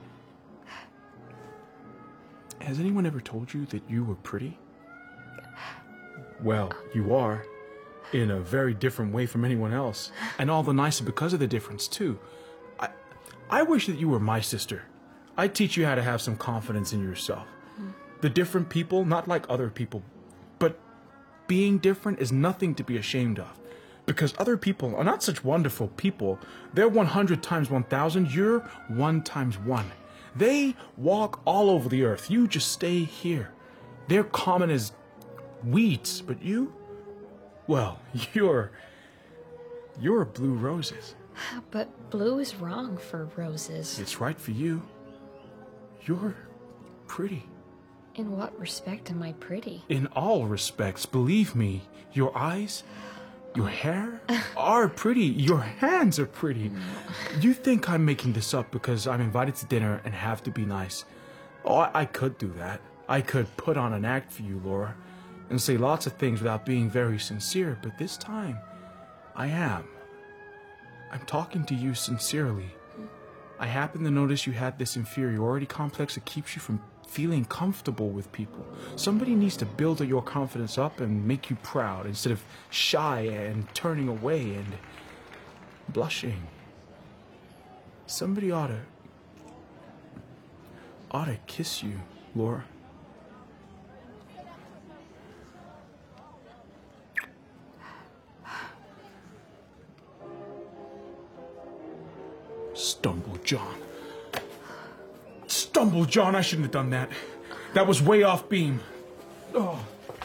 Has anyone ever told you that you were pretty? Well, you are, in a very different way from anyone else, and all the nicer because of the difference, too. I, I wish that you were my sister. I'd teach you how to have some confidence in yourself. Mm. The different people, not like other people, but being different is nothing to be ashamed of. Because other people are not such wonderful people. They're one hundred times one thousand, you're one times one. They walk all over the earth. You just stay here. They're common as weeds, but you, well, you're, you're blue roses. But blue is wrong for roses. It's right for you. You're pretty. In what respect am I pretty? In all respects, believe me. Your eyes, your hair are pretty. Your hands are pretty. You think I'm making this up because I'm invited to dinner and have to be nice. Oh, I, I could do that. I could put on an act for you, Laura, and say lots of things without being very sincere, but this time, I am. I'm talking to you sincerely. I happen to notice you had this inferiority complex that keeps you from feeling comfortable with people. Somebody needs to build your confidence up and make you proud instead of shy and turning away and blushing. Somebody ought to ought to kiss you, Laura. Stumble John. Stumble John, I shouldn't have done that. That was way off beam. Oh.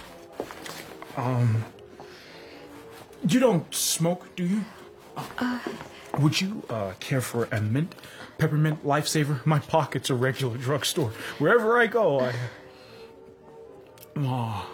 Um. You don't smoke, do you? Uh, Would you uh, care for a mint? Peppermint lifesaver? My pocket's a regular drugstore. Wherever I go, I... Oh.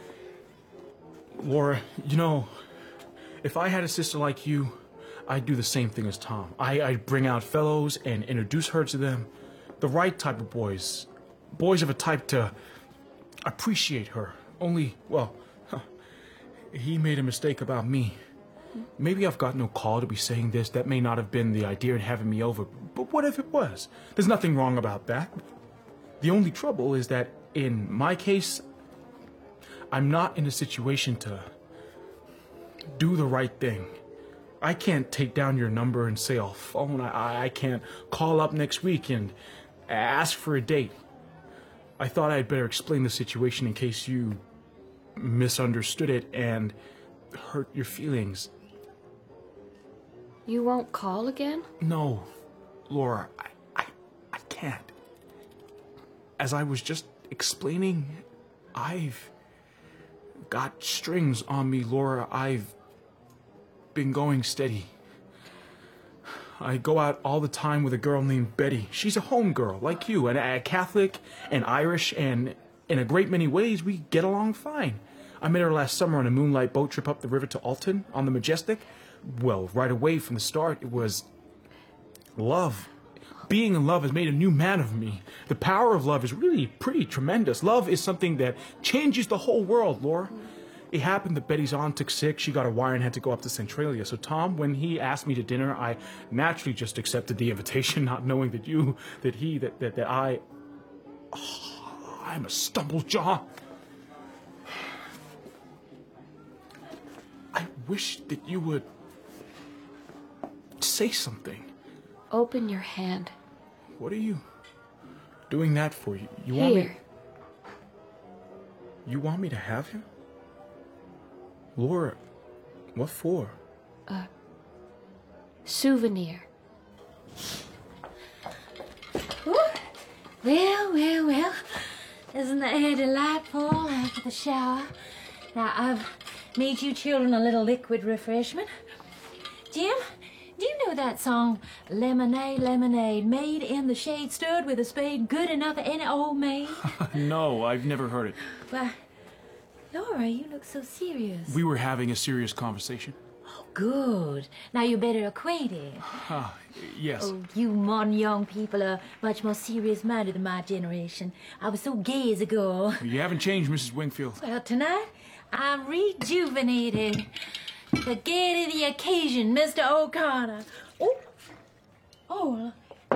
Laura, you know, if I had a sister like you, I'd do the same thing as Tom. I, I'd bring out fellows and introduce her to them. The right type of boys. Boys of a type to appreciate her. Only, well, huh, he made a mistake about me. Maybe I've got no call to be saying this. That may not have been the idea in having me over. But what if it was? There's nothing wrong about that. The only trouble is that in my case, I'm not in a situation to do the right thing. I can't take down your number and say, oh, phone. I, I can't call up next week and ask for a date. I thought I'd better explain the situation in case you misunderstood it and hurt your feelings. You won't call again? No, Laura, I, I, I can't. As I was just explaining, I've got strings on me, Laura. I've been going steady. I go out all the time with a girl named Betty. She's a home girl, like you, and a Catholic and Irish, and in a great many ways, we get along fine. I met her last summer on a moonlight boat trip up the river to Alton on the Majestic. Well, right away from the start, it was love. Being in love has made a new man of me. The power of love is really pretty tremendous. Love is something that changes the whole world, Laura. It happened that Betty's aunt took sick. She got a wire and had to go up to Centralia. So Tom, when he asked me to dinner, I naturally just accepted the invitation, not knowing that you, that he, that, that, that I... Oh, I'm a stumble John. I wish that you would say something. Open your hand. What are you doing that for? You, you Here. want me? You want me to have him? Laura, what for? A souvenir. Ooh. Well, well, well. Isn't the air delightful after the shower? Now, I've Made you children a little liquid refreshment. Jim, do you know that song, Lemonade, Lemonade, made in the shade, stirred with a spade, good enough for any old maid? No, I've never heard it. Why, Laura, you look so serious. We were having a serious conversation. Oh, good. Now you're better acquainted. Ah, yes. Oh, you modern young people are much more serious-minded than my generation. I was so gay as a girl. You haven't changed, Missus Wingfield. Well, tonight, I'm rejuvenated. The gaiety of the occasion, Mister O'Connor. Oh, oh,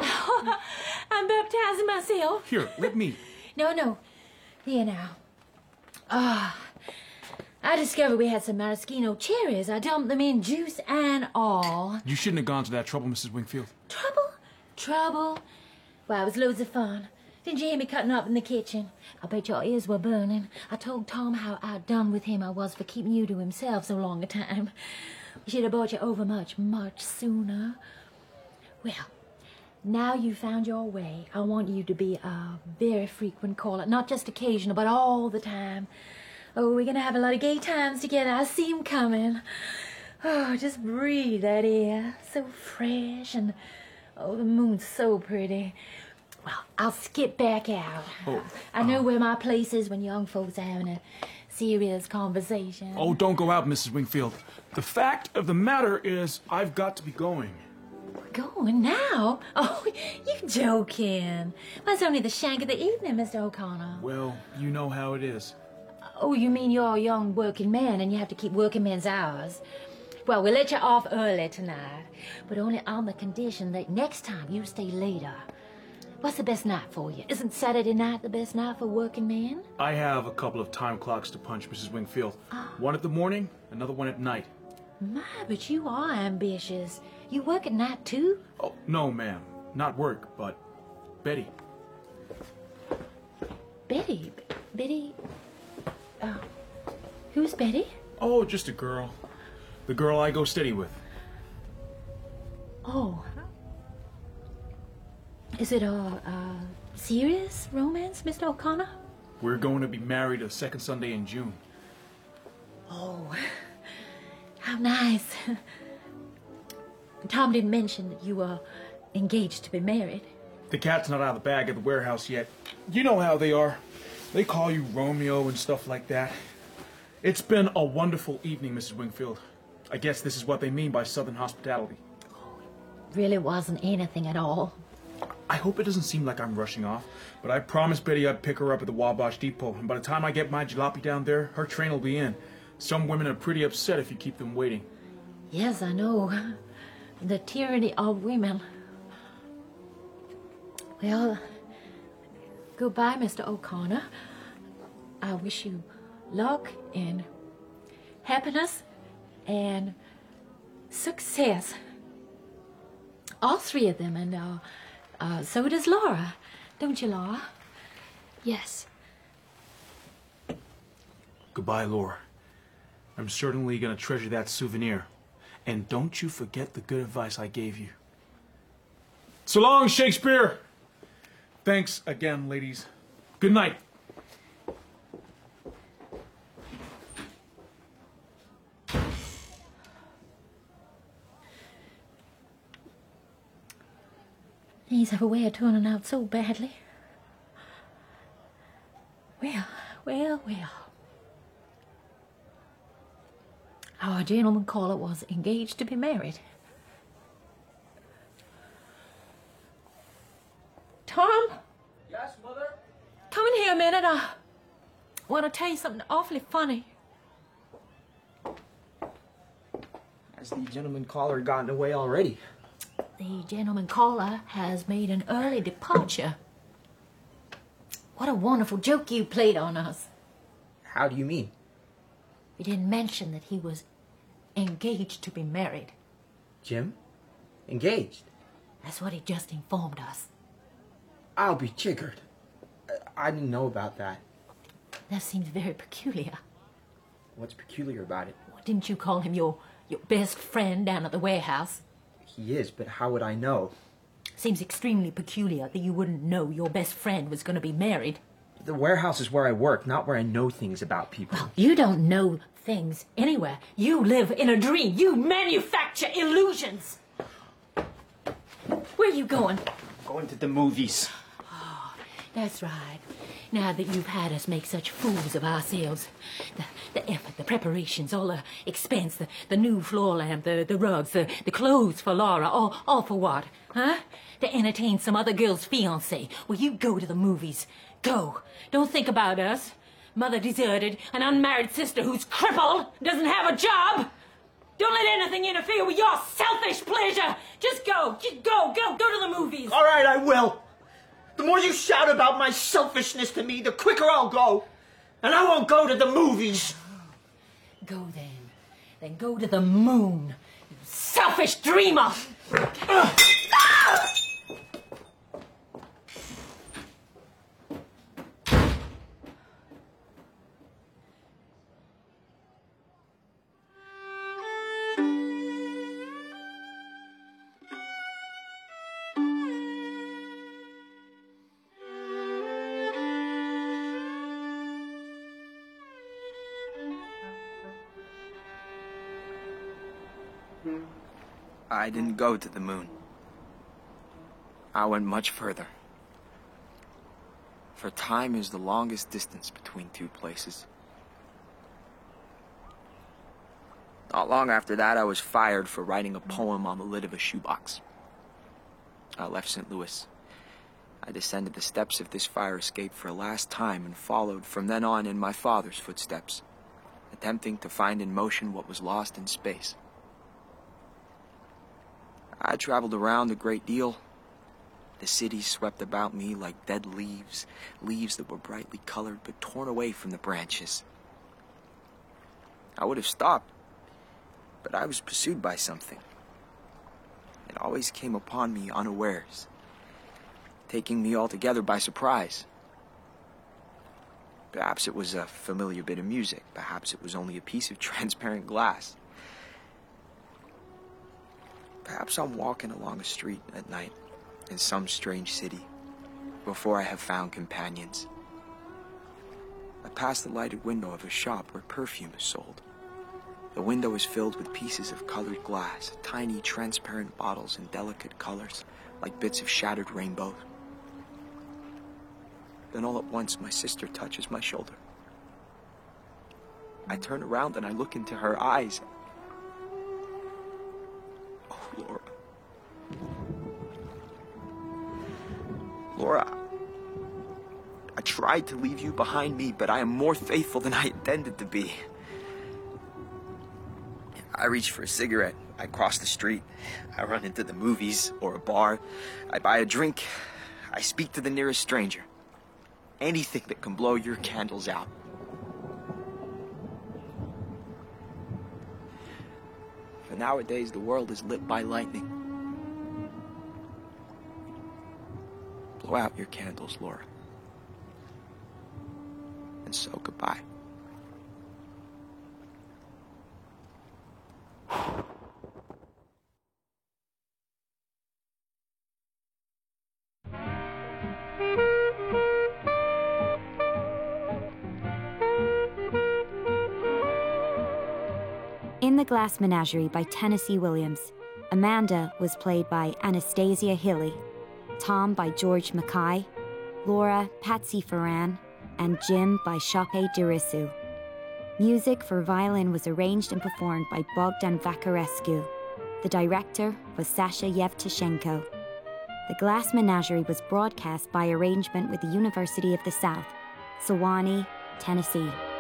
I'm baptizing myself. Here, let me. No, no. Here now. Ah, I discovered we had some maraschino cherries. I dumped them in, juice and all. You shouldn't have gone to that trouble, Missus Wingfield. Trouble? Trouble? Well, it was loads of fun. Didn't you hear me cutting up in the kitchen? I bet your ears were burning. I told Tom how outdone with him I was for keeping you to himself so long a time. We should have brought you over much, much sooner. Well, now you found your way, I want you to be a very frequent caller. Not just occasional, but all the time. Oh, we're going to have a lot of gay times together. I see 'em coming. Oh, just breathe that air. So fresh and, oh, the moon's so pretty. Well, I'll skip back out. Oh, I know uh, where my place is when young folks are having a serious conversation. Oh, don't go out, Missus Wingfield. The fact of the matter is, I've got to be going. Going now? Oh, you joking. Well, it's only the shank of the evening, Mister O'Connor. Well, you know how it is. Oh, you mean you're a young working man and you have to keep working men's hours? Well, we'll let you off early tonight, but only on the condition that next time you stay later. What's the best night for you? Isn't Saturday night the best night for working men? I have a couple of time clocks to punch, Missus Wingfield. Oh. One at the morning, another one at night. My, but you are ambitious. You work at night, too? Oh, no, ma'am. Not work, but Betty. Betty? B- Betty? Uh, who's Betty? Oh, just a girl. The girl I go steady with. Oh. Is it a, a serious romance, Mister O'Connor? We're going to be married a second Sunday in June. Oh, how nice. Tom didn't mention that you were engaged to be married. The cat's not out of the bag at the warehouse yet. You know how they are. They call you Romeo and stuff like that. It's been a wonderful evening, Missus Wingfield. I guess this is what they mean by Southern hospitality. Oh, it really wasn't anything at all. I hope it doesn't seem like I'm rushing off, but I promised Betty I'd pick her up at the Wabash Depot, and by the time I get my jalopy down there, her train will be in. Some women are pretty upset if you keep them waiting. Yes, I know. The tyranny of women. Well, goodbye, Mister O'Connor. I wish you luck and happiness and success. All three of them, and uh, uh, so does Laura. Don't you, Laura? Yes. Goodbye, Laura. I'm certainly going to treasure that souvenir. And don't you forget the good advice I gave you. So long, Shakespeare! Thanks again, ladies. Good night. Things have a way of turning out so badly. Well, well, well. Our gentleman caller was engaged to be married. Tom? Yes, Mother? Come in here a minute. I want to tell you something awfully funny. Has the gentleman caller gotten away already? The gentleman caller has made an early departure. What a wonderful joke you played on us. How do you mean? You didn't mention that he was engaged to be married. Jim? Engaged? That's what he just informed us. I'll be jiggered. I didn't know about that. That seems very peculiar. What's peculiar about it? Didn't you call him your, your best friend down at the warehouse? He is, but how would I know? Seems extremely peculiar that you wouldn't know your best friend was going to be married. The warehouse is where I work, not where I know things about people. Well, you don't know things anywhere. You live in a dream. You manufacture illusions. Where are you going? Going to the movies. Oh, that's right. Now that you've had us make such fools of ourselves, the, the effort, the preparations, all the expense, the, the new floor lamp, the, the rugs, the, the clothes for Laura, all, all for what? Huh? To entertain some other girl's fiancé. Well, you go to the movies. Go. Don't think about us. Mother deserted, an unmarried sister who's crippled, doesn't have a job. Don't let anything interfere with your selfish pleasure. Just go. Just go. Go. Go to the movies. All right, I will. The more you shout about my selfishness to me, the quicker I'll go. And I won't go to the movies. Go then. Then go to the moon. You selfish dreamer. Uh. Ah! I didn't go to the moon. I went much further. For time is the longest distance between two places. Not long after that, I was fired for writing a poem on the lid of a shoebox. I left Saint Louis. I descended the steps of this fire escape for a last time and followed from then on in my father's footsteps, attempting to find in motion what was lost in space. I traveled around a great deal. The city swept about me like dead leaves, leaves that were brightly colored but torn away from the branches. I would have stopped, but I was pursued by something. It always came upon me unawares, taking me altogether by surprise. Perhaps it was a familiar bit of music. Perhaps it was only a piece of transparent glass. Perhaps I'm walking along a street at night in some strange city before I have found companions. I pass the lighted window of a shop where perfume is sold. The window is filled with pieces of colored glass, tiny transparent bottles in delicate colors, like bits of shattered rainbows. Then all at once my sister touches my shoulder. I turn around and I look into her eyes. Laura. Laura, I tried to leave you behind me, but I am more faithful than I intended to be. I reach for a cigarette. I cross the street. I run into the movies or a bar. I buy a drink. I speak to the nearest stranger. Anything that can blow your candles out. For nowadays, the world is lit by lightning. Blow out your candles, Laura. And so goodbye. In The Glass Menagerie by Tennessee Williams, Amanda was played by Anastasia Hilly, Tom by George Mackay, Laura Patsy Ferran, and Jim by Shope Dirisu. Music for violin was arranged and performed by Bogdan Vakarescu. The director was Sasha Yevtushenko. The Glass Menagerie was broadcast by arrangement with the University of the South, Sewanee, Tennessee.